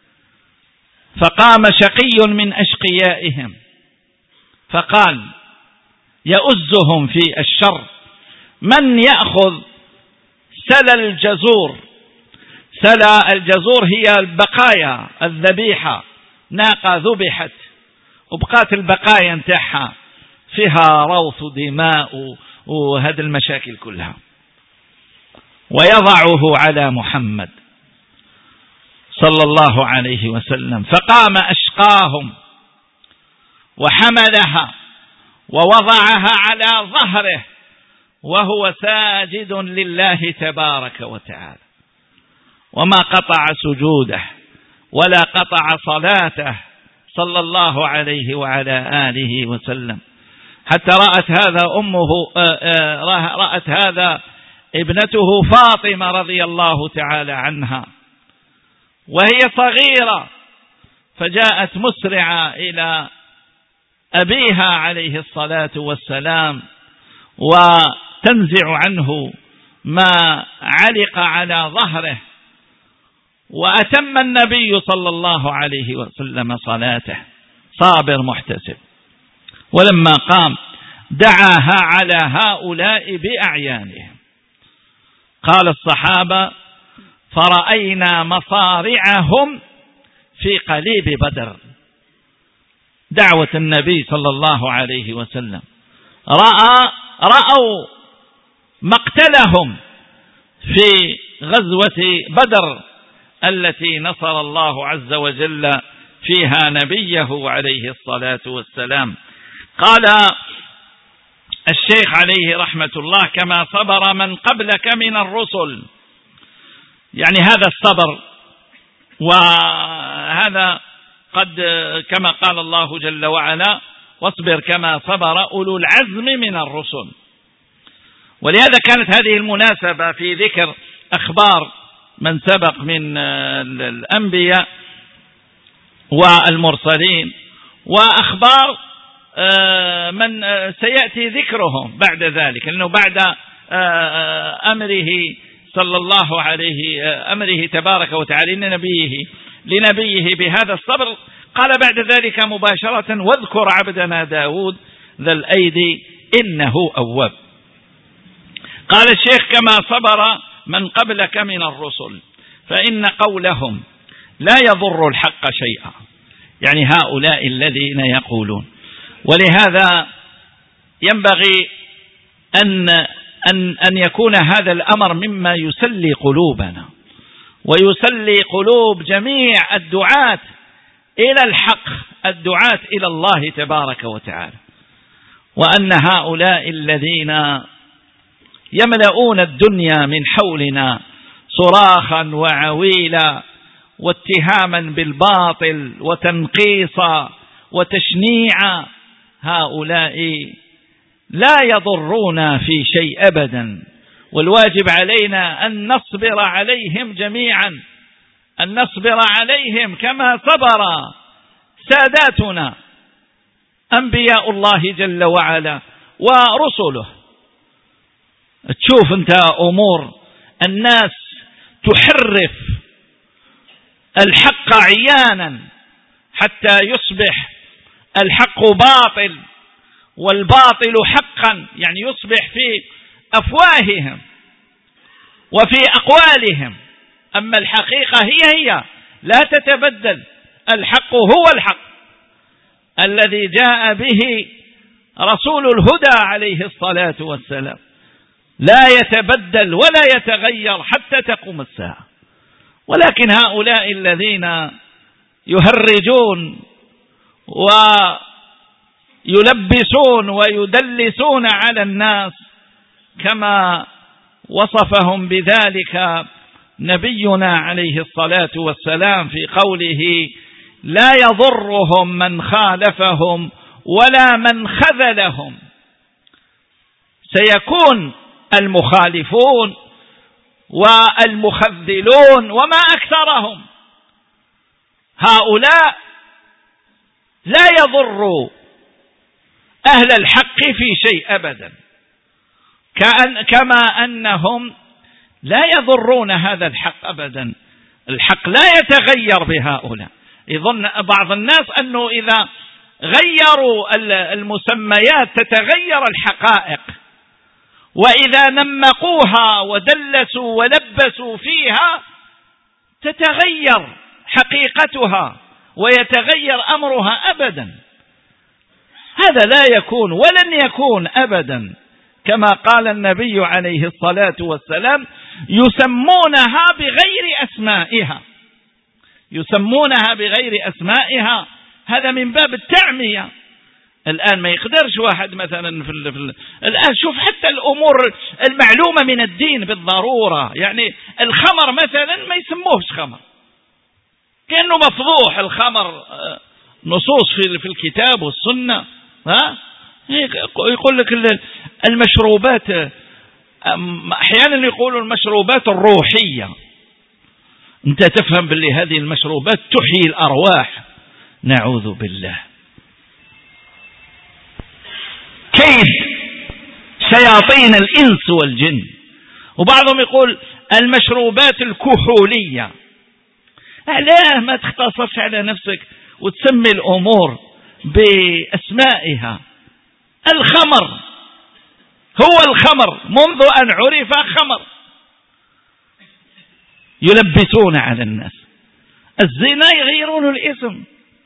Speaker 1: فقام شقي من أشقيائهم فقال يؤزهم في الشر: من يأخذ سل الجزور؟ سل الجزور هي البقايا الذبيحة، ناقة ذبحت وبقات البقايا انتحها فيها روث دماء وهذه المشاكل كلها، ويضعه على محمد صلى الله عليه وسلم. فقام أشقاهم وحملها ووضعها على ظهره وهو ساجد لله تبارك وتعالى، وما قطع سجوده ولا قطع صلاته صلى الله عليه وعلى آله وسلم، حتى رأت هذا ابنته فاطمة رضي الله تعالى عنها وهي صغيرة، فجاءت مسرعة إلى أبيها عليه الصلاة والسلام وتنزع عنه ما علق على ظهره، وأتم النبي صلى الله عليه وسلم صلاته صابر محتسب. ولما قام دعاها على هؤلاء بأعيانهم. قال الصحابة: فرأينا مصارعهم في قليب بدر. دعوة النبي صلى الله عليه وسلم، رأوا مقتلهم في غزوة بدر التي نصر الله عز وجل فيها نبيه عليه الصلاة والسلام. قال الشيخ عليه رحمة الله: كما صبر من قبلك من الرسل. يعني هذا الصبر، وهذا قد كما قال الله جل وعلا: واصبر كما صبر أولو العزم من الرسل. ولهذا كانت هذه المناسبة في ذكر أخبار من سبق من الأنبياء والمرسلين، وأخبار من سيأتي ذكرهم بعد ذلك، لأنه بعد أمره صلى الله عليه أمره تبارك وتعالى لنبيه بهذا الصبر، قال بعد ذلك مباشرة: واذكر عبدنا داود ذا الأيدي إنه أواب. قال الشيخ: كما صبر من قبلك من الرسل، فإن قولهم لا يضر الحق شيئا. يعني هؤلاء الذين يقولون. ولهذا ينبغي أن يكون هذا الأمر مما يسلي قلوبنا ويسلي قلوب جميع الدعاة إلى الحق، الدعاة إلى الله تبارك وتعالى، وأن هؤلاء الذين يملؤون الدنيا من حولنا صراخا وعويلا واتهاما بالباطل وتنقيصا وتشنيعا، هؤلاء لا يضرون في شيء أبدا. والواجب علينا أن نصبر عليهم جميعا، أن نصبر عليهم كما صبر ساداتنا أنبياء الله جل وعلا ورسله. تشوف أنت أمور الناس تحرف الحق عيانا حتى يصبح الحق باطل والباطل حقا، يعني يصبح في أفواههم وفي أقوالهم، أما الحقيقة هي لا تتبدل. الحق هو الحق الذي جاء به رسول الهدى عليه الصلاة والسلام، لا يتبدل ولا يتغير حتى تقوم الساعة. ولكن هؤلاء الذين يهرجون ويلبسون ويدلسون على الناس كما وصفهم بذلك نبينا عليه الصلاة والسلام في قوله: لا يضرهم من خالفهم ولا من خذلهم. سيكون المخالفون والمخذلون وما أكثرهم، هؤلاء لا يضروا أهل الحق في شيء أبدا، كما أنهم لا يضرون هذا الحق أبدا. الحق لا يتغير بهؤلاء. يظن بعض الناس أنه إذا غيروا المسميات تتغير الحقائق، وإذا نمقوها ودلسوا ولبسوا فيها تتغير حقيقتها ويتغير أمرها أبدا. هذا لا يكون ولن يكون أبدا. كما قال النبي عليه الصلاة والسلام: يسمونها بغير أسمائها. يسمونها بغير أسمائها، هذا من باب التعمية. الآن ما يقدرش واحد مثلا الآن شوف حتى الأمور المعلومة من الدين بالضرورة، يعني الخمر مثلا ما يسموهش خمر كأنه مفضوح. الخمر نصوص في الكتاب والسنة، يقول لك المشروبات، أحيانا يقولوا المشروبات الروحية. أنت تفهم باللي هذه المشروبات تحيي الأرواح. نعوذ بالله. كيد شياطين الإنس والجن. وبعضهم يقول المشروبات الكحولية. لا، ما تختصرش على نفسك وتسمي الأمور بأسمائها. الخمر هو الخمر منذ أن عرف خمر. يلبسون على الناس. الزنا يغيرون الاسم.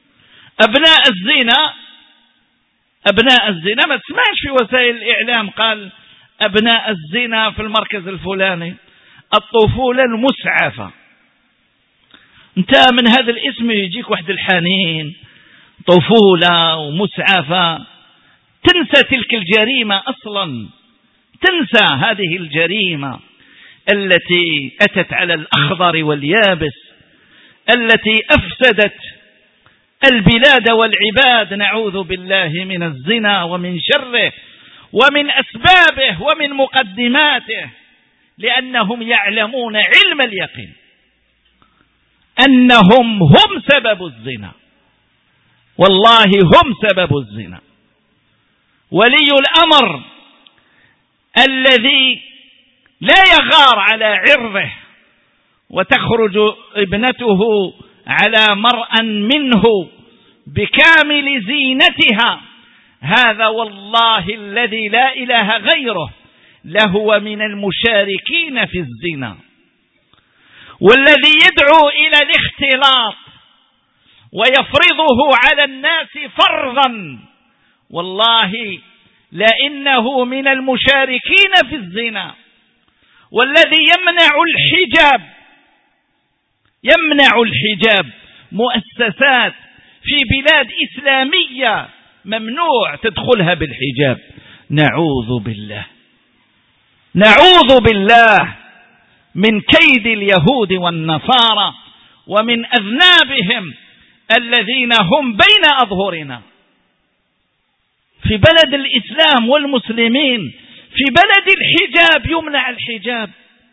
Speaker 1: أبناء الزنا ما تسمعش في وسائل الإعلام قال أبناء الزنا في المركز الفلاني، الطفولة المسعفة. انت من هذا الاسم يجيك واحد الحنين، طفولة ومسعفة، تنسى تلك الجريمة أصلا، تنسى هذه الجريمة التي أتت على الأخضر واليابس، التي أفسدت البلاد والعباد. نعوذ بالله من الزنا ومن شره ومن أسبابه ومن مقدماته، لأنهم يعلمون علم اليقين أنهم هم سبب الزنا. والله هم سبب الزنا. ولي الأمر الذي لا يغار على عرضه وتخرج ابنته على مرأى منه بكامل زينتها، هذا والله الذي لا إله غيره لهو من المشاركين في الزنا. والذي يدعو إلى الاختلاط ويفرضه على الناس فرضا، والله لأنه من المشاركين في الزنا. والذي يمنع الحجاب مؤسسات في بلاد إسلامية ممنوع تدخلها بالحجاب. نعوذ بالله من كيد اليهود والنصارى ومن أذنابهم الذين هم بين أظهرنا. في بلد الإسلام والمسلمين، في بلد الحجاب يمنع الحجاب.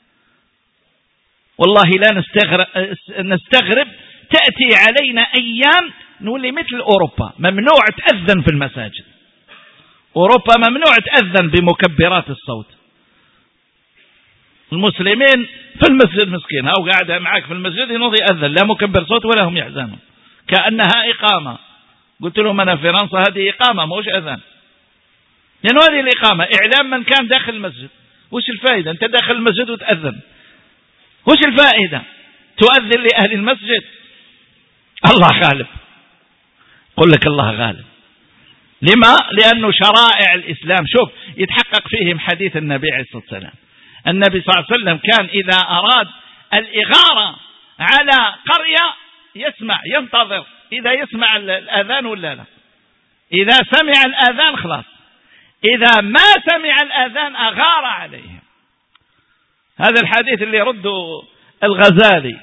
Speaker 1: والله لا نستغرب تأتي علينا أيام نولي مثل أوروبا ممنوع تأذن في المساجد. أوروبا ممنوع تأذن بمكبرات الصوت. المسلمين في المسجد مسكين، أو قاعدة معك في المسجد ينوض يأذن، لا مكبر صوت ولا هم يحزنون، كأنها إقامة. قلت لهم أنا في فرنسا هذه إقامة موش أذان، لأنه هذه الإقامة إعلام من كان داخل المسجد. وش الفائدة أنت داخل المسجد وتأذن؟ وش الفائدة تؤذن لأهل المسجد؟ الله غالب، قل لك الله غالب. لما؟ لأنه شرائع الإسلام شوف يتحقق فيهم حديث النبي عليه الصلاة والسلام. النبي صلى الله عليه وسلم كان إذا أراد الإغارة على قرية يسمع ينتظر إذا يسمع الأذان ولا لا. إذا سمع الأذان خلاص، إذا ما سمع الأذان أغار عليهم. هذا الحديث اللي يرده الغزالي،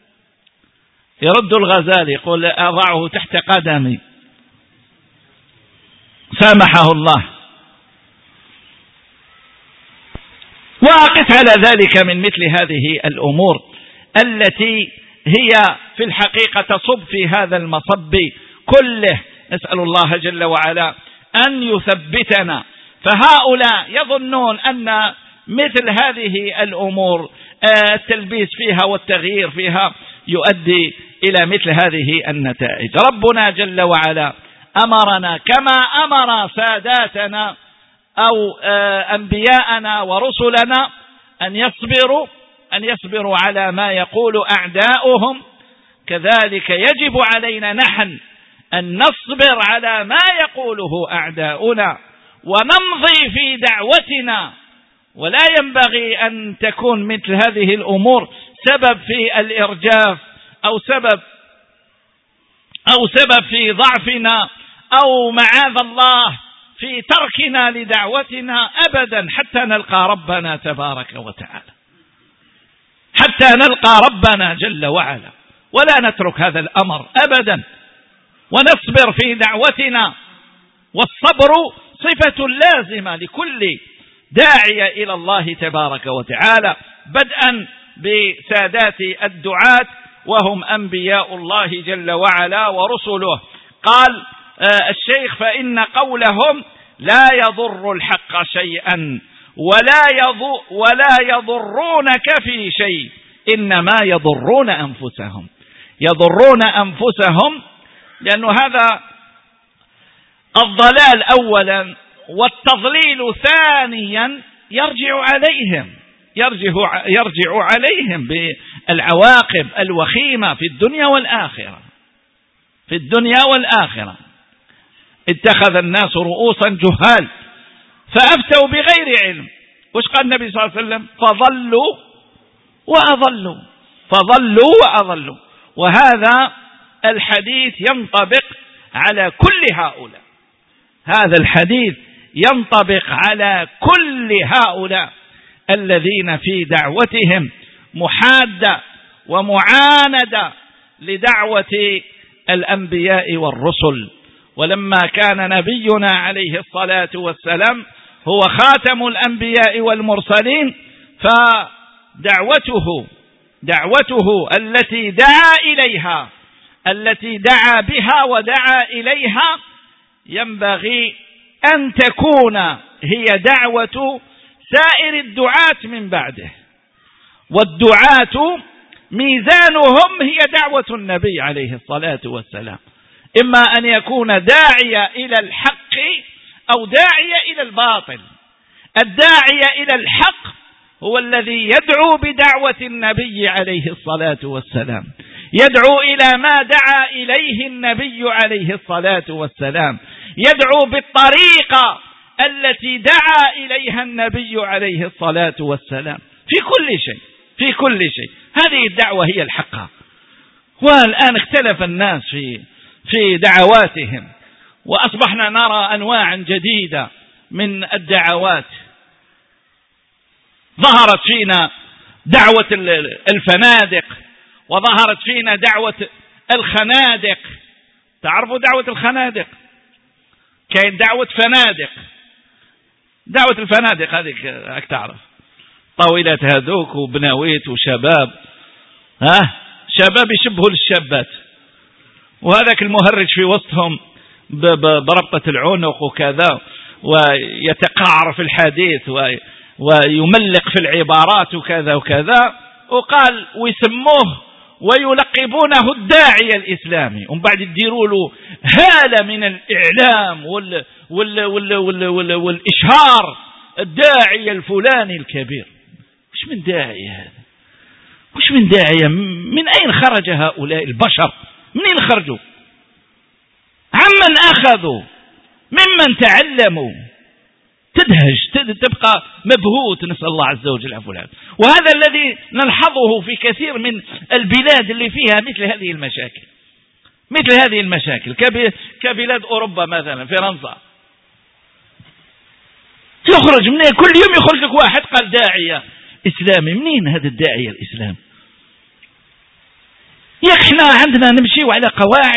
Speaker 1: يقول أضعه تحت قدمي سامحه الله. وأقف على ذلك من مثل هذه الأمور التي هي في الحقيقة تصب في هذا المصب كله. نسأل الله جل وعلا أن يثبتنا. فهؤلاء يظنون أن مثل هذه الأمور التلبيس فيها والتغيير فيها يؤدي إلى مثل هذه النتائج. ربنا جل وعلا أمرنا كما أمر ساداتنا أو أنبياءنا ورسلنا أن يصبروا على ما يقول أعداؤهم، كذلك يجب علينا نحن أن نصبر على ما يقوله أعداؤنا ونمضي في دعوتنا. ولا ينبغي أن تكون مثل هذه الأمور سبب في الإرجاف أو سبب في ضعفنا أو معاذ الله في تركنا لدعوتنا أبدا، حتى نلقى ربنا تبارك وتعالى، حتى نلقى ربنا جل وعلا. ولا نترك هذا الأمر أبدا، ونصبر في دعوتنا. والصبر صفة لازمة لكل داعية إلى الله تبارك وتعالى، بدءا بسادات الدعاة وهم أنبياء الله جل وعلا ورسله. قال الشيخ: فإن قولهم لا يضر الحق شيئا ولا يضرونك في شيء، إنما يضرون أنفسهم. يضرون أنفسهم لأنه هذا الضلال أولا، والتضليل ثانيا يرجع عليهم بالعواقب الوخيمة في الدنيا والآخرة. اتخذ الناس رؤوسا جهال فأفتوا بغير علم. وش قال النبي صلى الله عليه وسلم؟ فضلوا وأضلوا. وهذا الحديث ينطبق على كل هؤلاء. هذا الحديث ينطبق على كل هؤلاء الذين في دعوتهم محادة ومعاندة لدعوة الأنبياء والرسل. ولما كان نبينا عليه الصلاة والسلام هو خاتم الأنبياء والمرسلين، دعوته التي دعا بها ودعا إليها ينبغي أن تكون هي دعوة سائر الدعاة من بعده. والدعاة ميزانهم هي دعوة النبي عليه الصلاة والسلام، إما أن يكون داعية إلى الحق أو داعية إلى الباطل. الداعية إلى الحق هو الذي يدعو بدعوة النبي عليه الصلاة والسلام، يدعو إلى ما دعا إليه النبي عليه الصلاة والسلام، يدعو بالطريقة التي دعا إليها النبي عليه الصلاة والسلام في كل شيء. هذه الدعوة هي الحق. والآن اختلف الناس في دعواتهم، وأصبحنا نرى أنواع جديدة من الدعوات. ظهرت فينا دعوة الفنادق، وظهرت فينا دعوة الخنادق. تعرفوا دعوة الخنادق؟ كاين دعوة فنادق. دعوة الفنادق هذيك تعرف طاولات هذوك وبناويت وشباب، شباب يشبهوا للشابات، وهذاك المهرج في وسطهم بربطة العنق وكذا، ويتقعر في الحديث ويملق في العبارات وكذا وكذا، وقال ويسموه ويلقبونه الداعية الإسلامي، ومن بعد يديروا له هالة من الإعلام والإشهار، الداعية الفلاني الكبير. وش من داعية هذا؟ وش من داعية؟ من أين خرج هؤلاء البشر؟ منين خرجوا؟ عمن أخذوا؟ ممن تعلموا؟ تدهش، تبقى مبهوت، نسأل الله عز وجل العفو والعافية. وهذا الذي نلحظه في كثير من البلاد اللي فيها مثل هذه المشاكل، مثل هذه المشاكل كبلاد أوروبا مثلا، فرنسا. يخرج من كل يوم يخرج لك واحد قال داعية إسلامي. منين هذا الداعية الإسلام؟ احنا عندنا نمشي على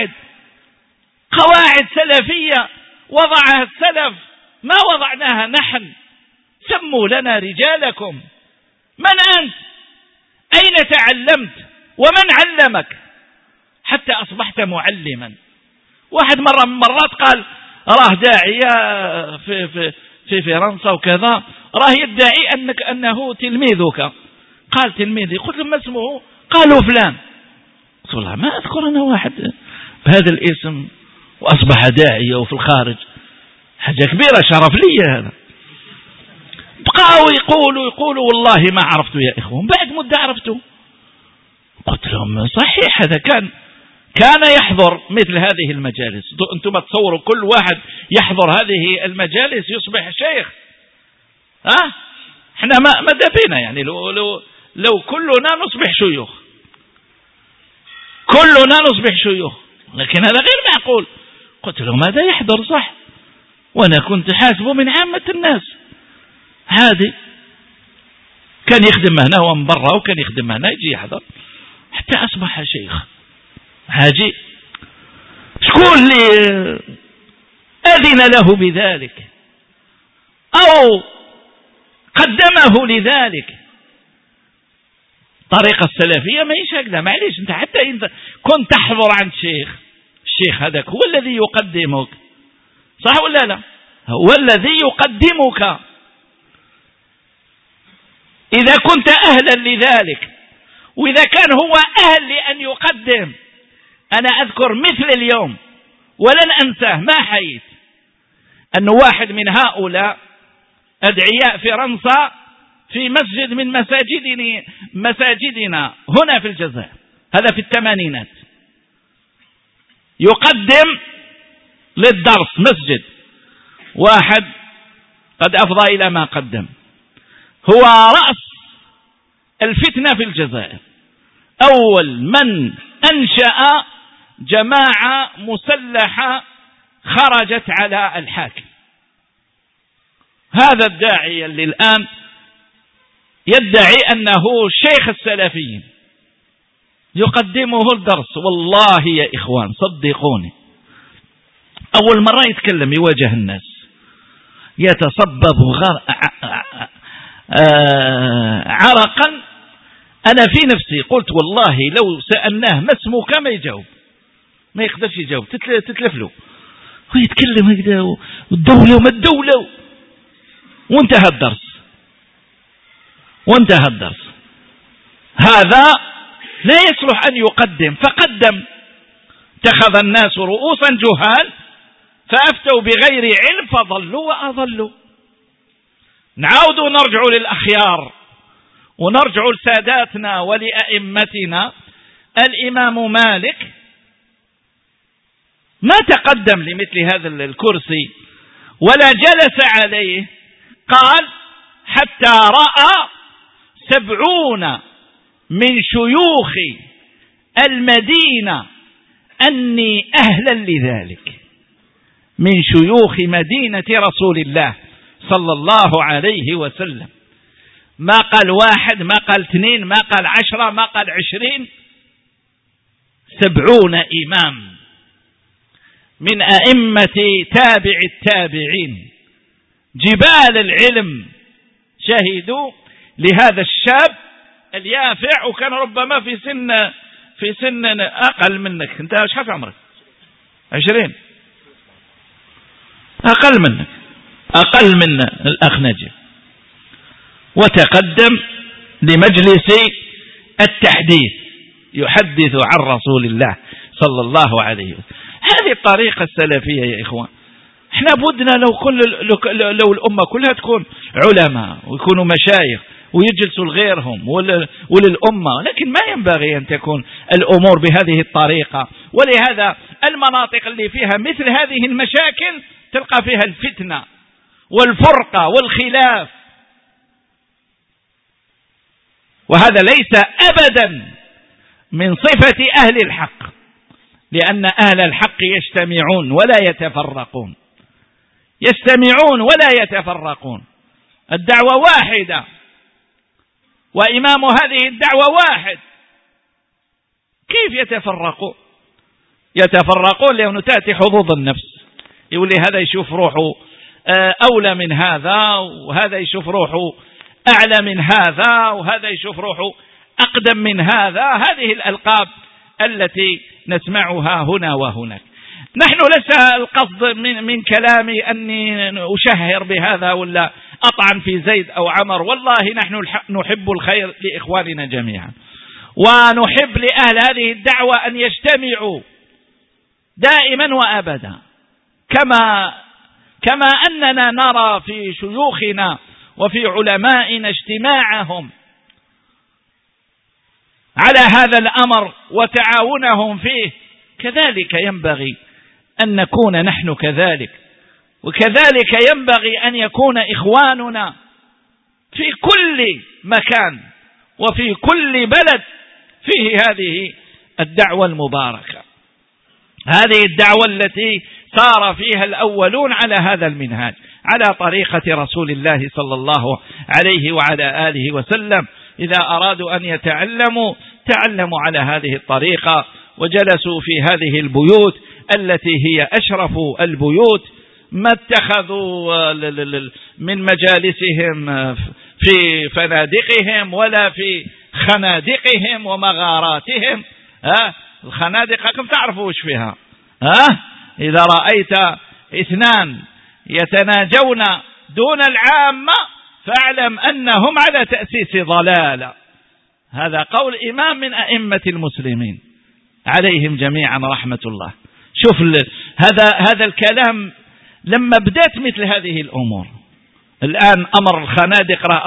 Speaker 1: قواعد سلفية وضعها السلف، ما وضعناها نحن. سموا لنا رجالكم. من أنت؟ أين تعلمت؟ ومن علمك حتى أصبحت معلما؟ واحد مرة من مرات قال راه داعية في فرنسا وكذا، راه يدعي أنه تلميذك. قال تلميذي. قلت له ما اسمه؟ قالوا فلان. قلت والله ما أذكر أنا واحد بهذا الاسم وأصبح داعية وفي الخارج. حاجة كبيرة، شرف لي هذا. بقاوا يقولوا والله ما عرفته يا إخوان. بعد مدة عرفته. قلت لهم صحيح هذا كان يحضر مثل هذه المجالس. أنتم تصوروا كل واحد يحضر هذه المجالس يصبح شيخ؟ احنا ما دابينا يعني لو كلنا نصبح شيوخ، كلنا نصبح شيوخ، لكن هذا غير معقول. قلت لهم هذا يحضر صح، وانا كنت حاسبه من عامة الناس عادي، كان يخدم هنا هو من برا وكان يخدم هنا يجي يحضر حتى أصبح شيخ. عجيب. شكون اللي أذن له بذلك أو قدمه لذلك؟ طريقة السلفية ما يشكلها. معليش انت حتى انت كنت تحضر عند الشيخ هذاك هو الذي يقدمك، صح ولا لا؟ هو الذي يقدمك إذا كنت أهلا لذلك، وإذا كان هو أهل لأن يقدم. أنا أذكر مثل اليوم ولن أنساه ما حييت أن واحد من هؤلاء أدعياء فرنسا في مسجد من مساجدنا هنا في الجزائر، هذا في الثمانينات، يقدم للدرس مسجد واحد قد أفضى إلى ما قدم. هو رأس الفتنة في الجزائر، أول من أنشأ جماعة مسلحة خرجت على الحاكم. هذا الداعي اللي الآن يدعي أنه شيخ السلفيين يقدمه الدرس. والله يا إخوان صدقوني أول مرة يتكلم يواجه الناس يتصبب عرقا. أنا في نفسي قلت والله لو سألناه ما اسمك ما يجاوب، ما يقدرش يجاوب، تتلف له ويتكلم هكذا والدولة وما الدولة، وانتهى الدرس. هذا لا يصلح أن يقدم. فقدم، اتخذ الناس رؤوسا جهال فأفتوا بغير علم فضلوا وأضلوا. نعود ونرجع للأخيار ونرجع لساداتنا ولأئمتنا. الإمام مالك ما تقدم لمثل هذا الكرسي ولا جلس عليه، قال حتى رأى 70 من شيوخ المدينة أني أهلا لذلك، من شيوخ مدينة رسول الله صلى الله عليه وسلم. ما قال 1، ما قال 2، ما قال 10، ما قال 20، 70 إمام من أئمة تابع التابعين جبال العلم شهدوا لهذا الشاب اليافع، وكان ربما في سن أقل منك. أنت ايش حاف عمرك؟ 20. أقل من الأخ نجم. وتقدم لمجلس
Speaker 2: التحديث، يحدث عن رسول الله صلى الله عليه وسلم. هذه الطريقة السلفية يا إخوان. احنا بدنا لو الأمة كلها تكون علماء ويكونوا مشايخ ويجلسوا لغيرهم وللأمة، لكن ما ينبغي أن تكون الأمور بهذه الطريقة. ولهذا المناطق اللي فيها مثل هذه المشاكل تلقى فيها الفتنة والفرقة والخلاف، وهذا ليس أبدا من صفة أهل الحق، لأن أهل الحق يجتمعون ولا يتفرقون، يجتمعون ولا يتفرقون. الدعوة واحدة وإمام هذه الدعوة واحد، كيف يتفرقون؟ يتفرقون لأنه تأتي حظوظ النفس، يقول لي هذا يشوف روحه أولى من هذا، وهذا يشوف روحه أعلى من هذا، وهذا يشوف روحه أقدم من هذا. هذه الألقاب التي نسمعها هنا وهناك. نحن ليس القصد من كلامي أني أشهر بهذا ولا أطعن في زيد أو عمر، والله نحن نحب الخير لإخواننا جميعا، ونحب لأهل هذه الدعوة أن يجتمعوا دائما وأبدا، كما أننا نرى في شيوخنا وفي علمائنا اجتماعهم على هذا الأمر وتعاونهم فيه، كذلك ينبغي أن نكون نحن كذلك، وكذلك ينبغي أن يكون إخواننا في كل مكان وفي كل بلد فيه هذه الدعوة المباركة، هذه الدعوة التي سار فيها الأولون على هذا المنهاج، على طريقة رسول الله صلى الله عليه وعلى آله وسلم. إذا أرادوا أن يتعلموا تعلموا على هذه الطريقة، وجلسوا في هذه البيوت التي هي أشرف البيوت، ما اتخذوا من مجالسهم في فنادقهم ولا في خنادقهم ومغاراتهم. الخنادق كم تعرفوا وش فيها؟ إذا رأيت اثنان يتناجون دون العامة فاعلم أنهم على تأسيس ضلالة. هذا قول إمام من أئمة المسلمين عليهم جميعا رحمة الله. شوف هذا الكلام لما بدأت مثل هذه الأمور. الآن أمر الخنادق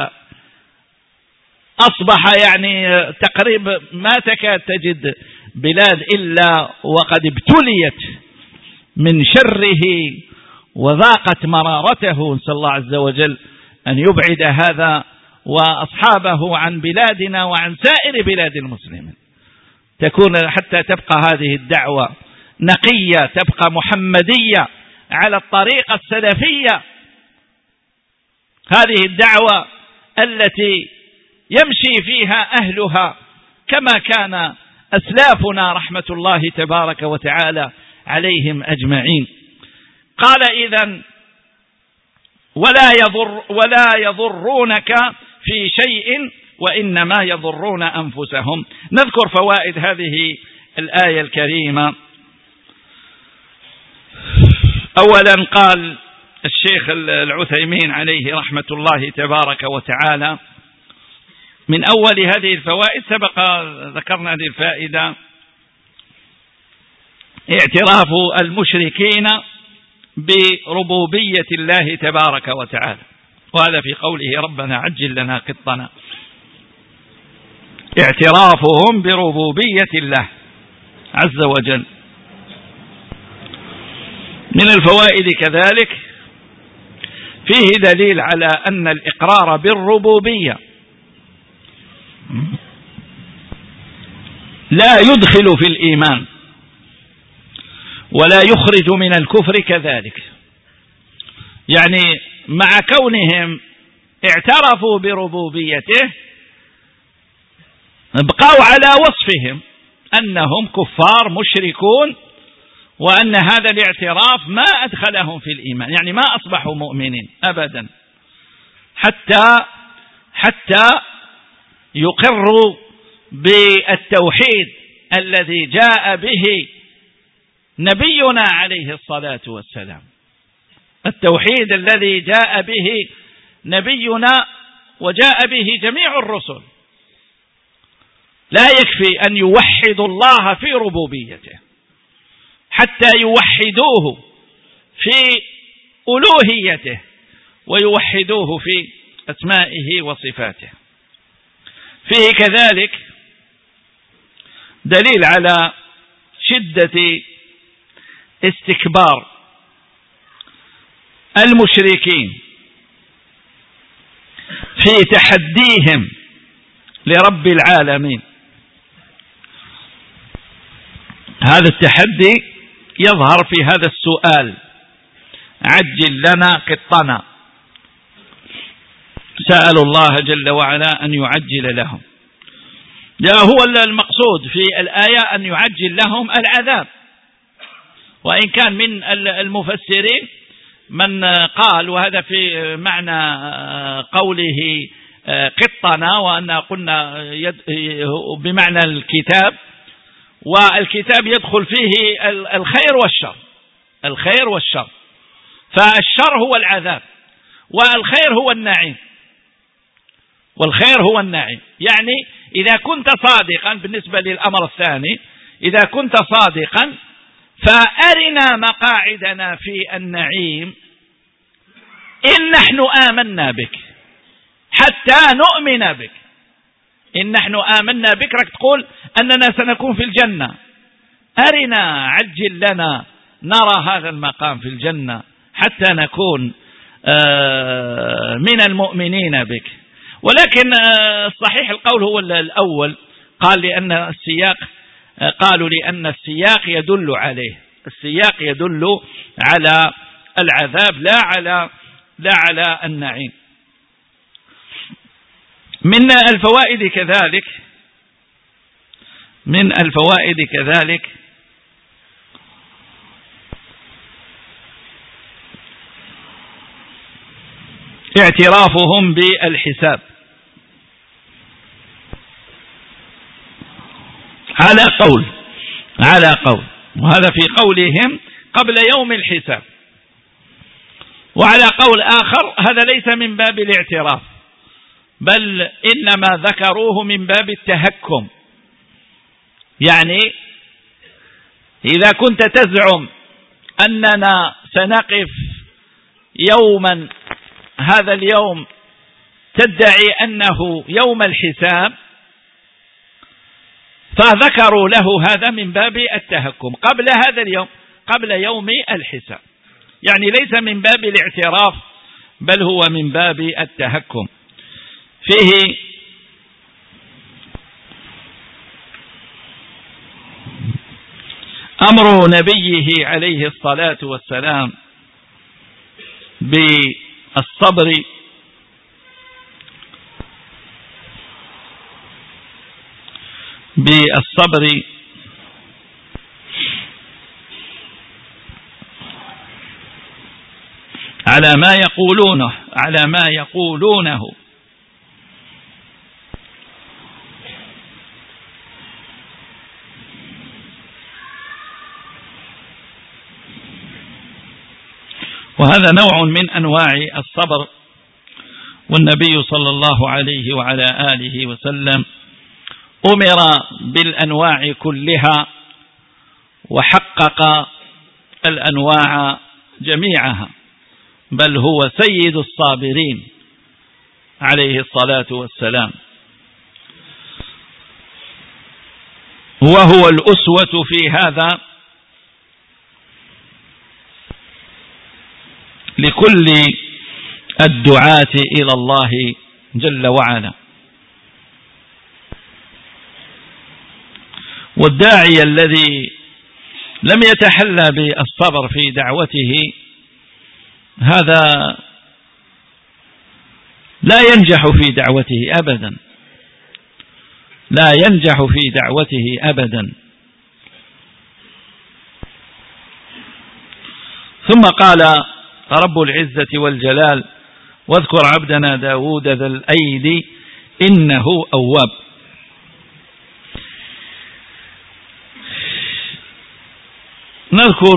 Speaker 2: أصبح يعني تقريبا ما تكاد تجد بلاد إلا وقد ابتليت من شره وذاقت مرارته. نسأل الله عز وجل أن يبعد هذا وأصحابه عن بلادنا وعن سائر بلاد المسلمين، تكون حتى تبقى هذه الدعوة نقية، تبقى محمدية على الطريقة السلفية، هذه الدعوة التي يمشي فيها أهلها كما كان أسلافنا رحمة الله تبارك وتعالى عليهم أجمعين. قال إذن ولا يضرونك في شيء وإنما يضرون أنفسهم. نذكر فوائد هذه الآية الكريمة. أولا قال الشيخ العثيمين عليه رحمة الله تبارك وتعالى من أول هذه الفوائد، سبق ذكرنا هذه الفائدة، اعتراف المشركين بربوبية الله تبارك وتعالى، وهذا في قوله ربنا عجل لنا قطنا، اعترافهم بربوبية الله عز وجل. من الفوائد كذلك فيه دليل على أن الإقرار بالربوبية لا يدخل في الإيمان ولا يخرج من الكفر كذلك، يعني مع كونهم اعترفوا بربوبيته بقوا على وصفهم أنهم كفار مشركون، وأن هذا الاعتراف ما أدخلهم في الإيمان، يعني ما أصبحوا مؤمنين أبدا حتى يقروا بالتوحيد الذي جاء به نبينا عليه الصلاة والسلام، التوحيد الذي جاء به نبينا وجاء به جميع الرسل. لا يكفي أن يوحدوا الله في ربوبيته، حتى يوحدوه في ألوهيته ويوحدوه في أسمائه وصفاته. فيه كذلك دليل على شدة استكبار المشركين في تحديهم لرب العالمين. هذا التحدي يظهر في هذا السؤال: عجل لنا قطنا. سألوا الله جل وعلا أن يعجل لهم. هو المقصود في الآية أن يعجل لهم العذاب، وإن كان من المفسرين من قال، وهذا في معنى قوله قطنا، وأن قلنا بمعنى الكتاب، والكتاب يدخل فيه الخير والشر، الخير والشر، فالشر هو العذاب والخير هو النعيم، والخير هو النعيم. يعني إذا كنت صادقا بالنسبة للأمر الثاني، إذا كنت صادقا فأرنا مقاعدنا في النعيم إن نحن آمنا بك حتى نؤمن بك. إن نحن آمنا بك رك تقول أننا سنكون في الجنة، أرنا عجل لنا نرى هذا المقام في الجنة حتى نكون من المؤمنين بك. ولكن صحيح القول هو الأول، قال لأن السياق، قالوا لأن السياق يدل عليه، السياق يدل على العذاب لا على النعيم. من الفوائد كذلك اعترافهم بالحساب على قول، وهذا في قولهم قبل يوم الحساب، وعلى قول آخر هذا ليس من باب الاعتراف، بل إنما ذكروه من باب التهكم. يعني إذا كنت تزعم أننا سنقف يوما، هذا اليوم تدعي أنه يوم الحساب، فذكروا له هذا من باب التهكم قبل هذا اليوم، قبل يوم الحساب. يعني ليس من باب الاعتراف، بل هو من باب التهكم. فيه أمر نبيه عليه الصلاة والسلام بالصبر على ما يقولونه وهذا نوع من أنواع الصبر. والنبي صلى الله عليه وعلى آله وسلم أمر بالأنواع كلها وحقق الأنواع جميعها، بل هو سيد الصابرين عليه الصلاة والسلام، وهو الأسوة في هذا لكل الدعاة إلى الله جل وعلا. والداعي الذي لم يتحلى بالصبر في دعوته هذا لا ينجح في دعوته أبدا، لا ينجح في دعوته أبدا. ثم قال رب العزة والجلال: واذكر عبدنا داود ذا الأيدي إنه أواب. نذكر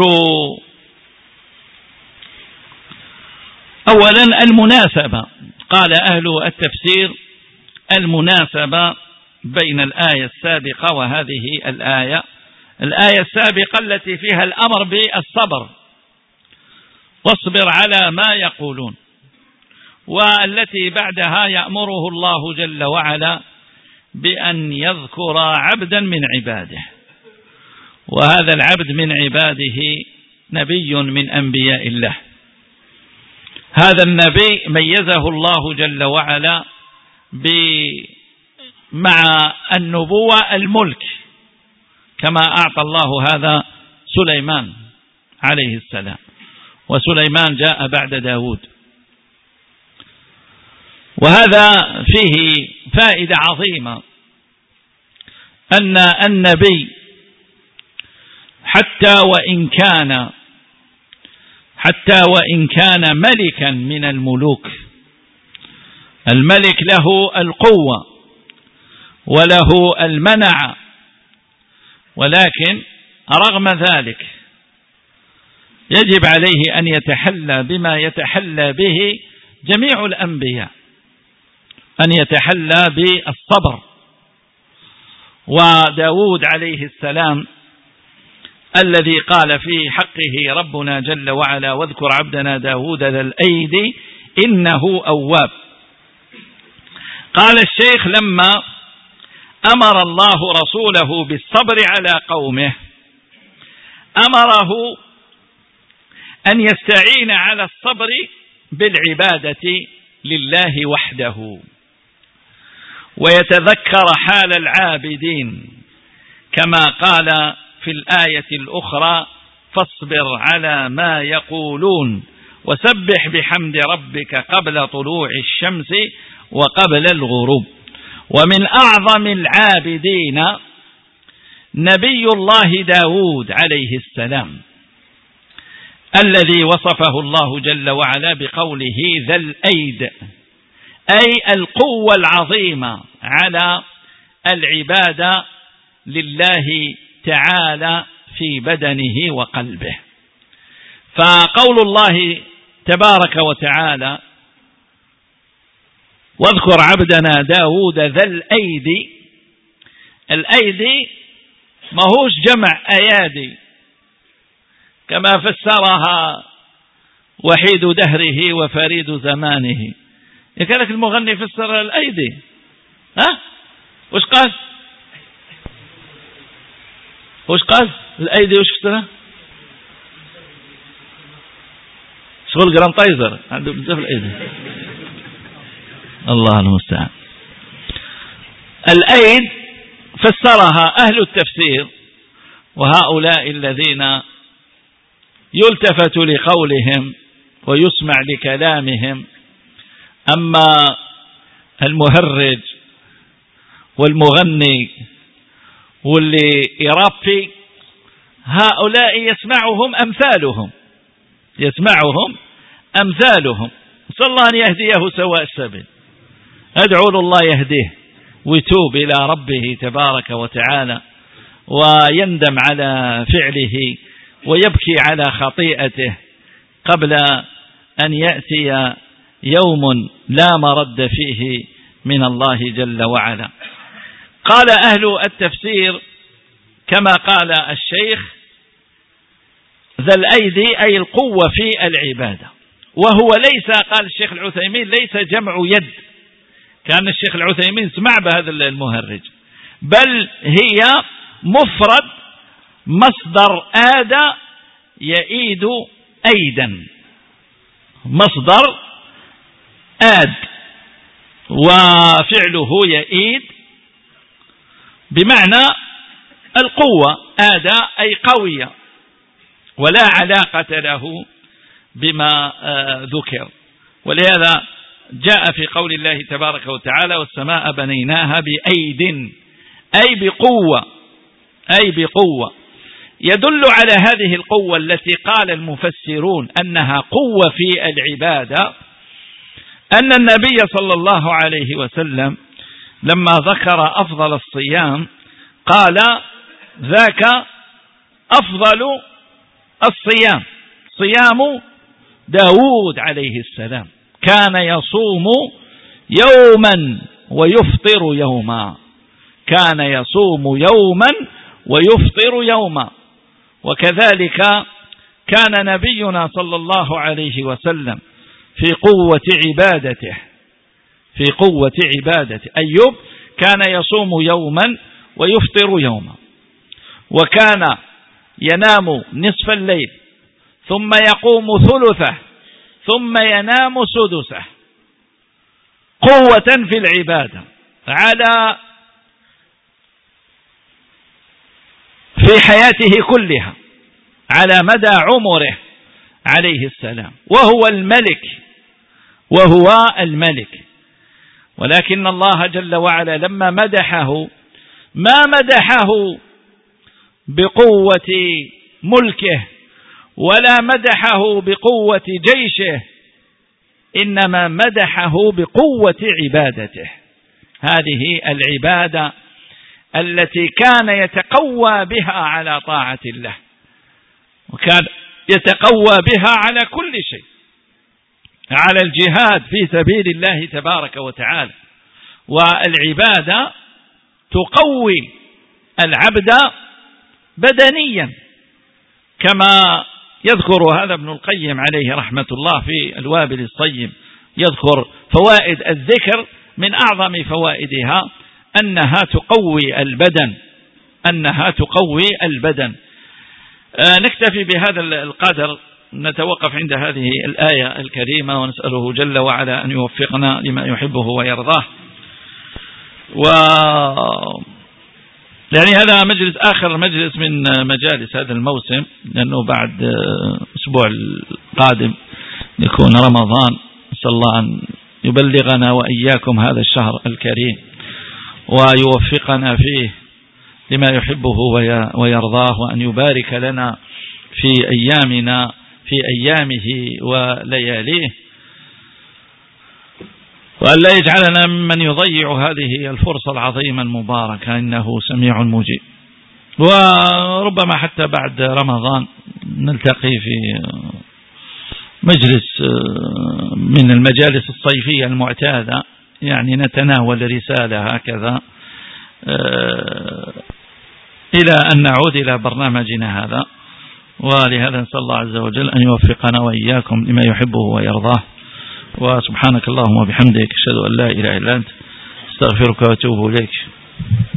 Speaker 2: أولا المناسبة. قال أهل التفسير: المناسبة
Speaker 1: بين الآية السابقة وهذه الآية. الآية السابقة التي فيها الأمر بالصبر، واصبر على ما يقولون، والتي بعدها يأمره الله جل وعلا بأن يذكر عبدا من عباده، وهذا العبد من عباده نبي من أنبياء الله. هذا النبي ميزه الله جل وعلا مع النبوة الملك، كما أعطى الله هذا سليمان عليه السلام، وسليمان جاء بعد داود. وهذا فيه فائدة عظيمة، أن النبي حتى وإن كان ملكا من الملوك، الملك له القوة وله المنع، ولكن رغم ذلك يجب عليه أن يتحلى بما يتحلى به جميع الأنبياء، أن يتحلى بالصبر. وداود عليه السلام الذي قال في حقه ربنا جل وعلا: واذكر عبدنا داود ذا الأيدي إنه أواب. قال الشيخ: لما أمر الله رسوله بالصبر على قومه أمره أن يستعين على الصبر بالعبادة لله وحده، ويتذكر حال العابدين، كما قال في الآية الأخرى: فاصبر على ما يقولون وسبح بحمد ربك قبل طلوع الشمس وقبل الغروب. ومن أعظم العابدين نبي الله داود عليه السلام، الذي وصفه الله جل وعلا بقوله ذا الأيد، أي القوة العظيمة على العبادة لله تعالى في بدنه وقلبه. فقول الله تبارك وتعالى: واذكر عبدنا داود ذا الأيدي، الأيدي ما هوش جمع أيادي كما فسرها وحيد دهره وفريد زمانه. يكالك المغني فسر الأيدي، وش قال؟ الأيدي وش فسرها؟ شغل جرانتايزر عنده بزاف الأيدي، الله المستعان. الأيد فسرها أهل التفسير، وهؤلاء الذين يلتفت لقولهم ويسمع لكلامهم. أما المهرج والمغني واللي يرابي، هؤلاء يسمعهم أمثالهم. صلى الله أن يهديه سواء السبيل. أدعو الله يهديه ويتوب إلى ربه تبارك وتعالى، ويندم على فعله ويبكي على خطيئته قبل أن يأتي يوم لا مرد فيه من الله جل وعلا. قال أهل التفسير كما قال الشيخ: ذا الأيدي أي القوة في العبادة، وهو ليس، قال الشيخ العثيمين، ليس جمع يد، كان الشيخ العثيمين سمع بهذا المهرج، بل هي مفرد مصدر آد يئيد أيدا، مصدر آد وفعله يئيد بمعنى القوة، آد أي قوية، ولا علاقة له بما ذكر. ولهذا جاء في قول الله تبارك وتعالى: والسماء بنيناها بأيد، أي بقوة، يدل على هذه القوة التي قال المفسرون أنها قوة في العبادة، أن النبي صلى الله عليه وسلم لما ذكر أفضل الصيام قال: ذاك أفضل الصيام صيام داود عليه السلام، كان يصوم يوما ويفطر يوما،
Speaker 2: كان يصوم يوما ويفطر يوما. وكذلك كان نبينا صلى الله عليه وسلم في قوة عبادته أيوب كان يصوم يوما ويفطر يوما، وكان ينام نصف الليل ثم يقوم ثلثه ثم ينام سدسه، قوة في العبادة في حياته كلها على مدى عمره عليه السلام، وهو الملك. ولكن الله جل وعلا لما مدحه ما مدحه بقوة ملكه ولا مدحه بقوة جيشه، إنما مدحه بقوة عبادته. هذه العبادة التي كان يتقوى بها على طاعة الله، وكان يتقوى بها على كل شيء، على الجهاد في سبيل الله تبارك وتعالى. والعبادة تقوي العبد بدنيا، كما يذكر هذا ابن القيم عليه رحمة الله في الوابل الصيب، يذكر فوائد الذكر، من أعظم فوائدها أنها تقوي البدن. نكتفي بهذا القدر، نتوقف عند هذه الآية الكريمة، ونسأله جل وعلا أن يوفقنا لما يحبه ويرضاه. يعني هذا آخر مجلس من مجالس هذا الموسم، لأنه بعد الأسبوع القادم يكون رمضان. نسأل الله أن يبلغنا وإياكم هذا الشهر الكريم، ويوفقنا فيه لما يحبه ويرضاه، وأن يبارك لنا في أيامه ولياليه، وأن لا يجعلنا ممن يضيع هذه الفرصة العظيمة المباركة، إنه سميع مجيب. وربما حتى بعد رمضان نلتقي في مجلس من المجالس الصيفية المعتادة، يعني نتناول رسالة هكذا إلى أن نعود إلى برنامجنا هذا. ولهذا نسأل الله عز وجل أن يوفقنا وإياكم لما يحبه ويرضاه. وسبحانك اللهم وبحمدك، أشهد أن لا إله إلا أنت، استغفرك وأتوب إليك.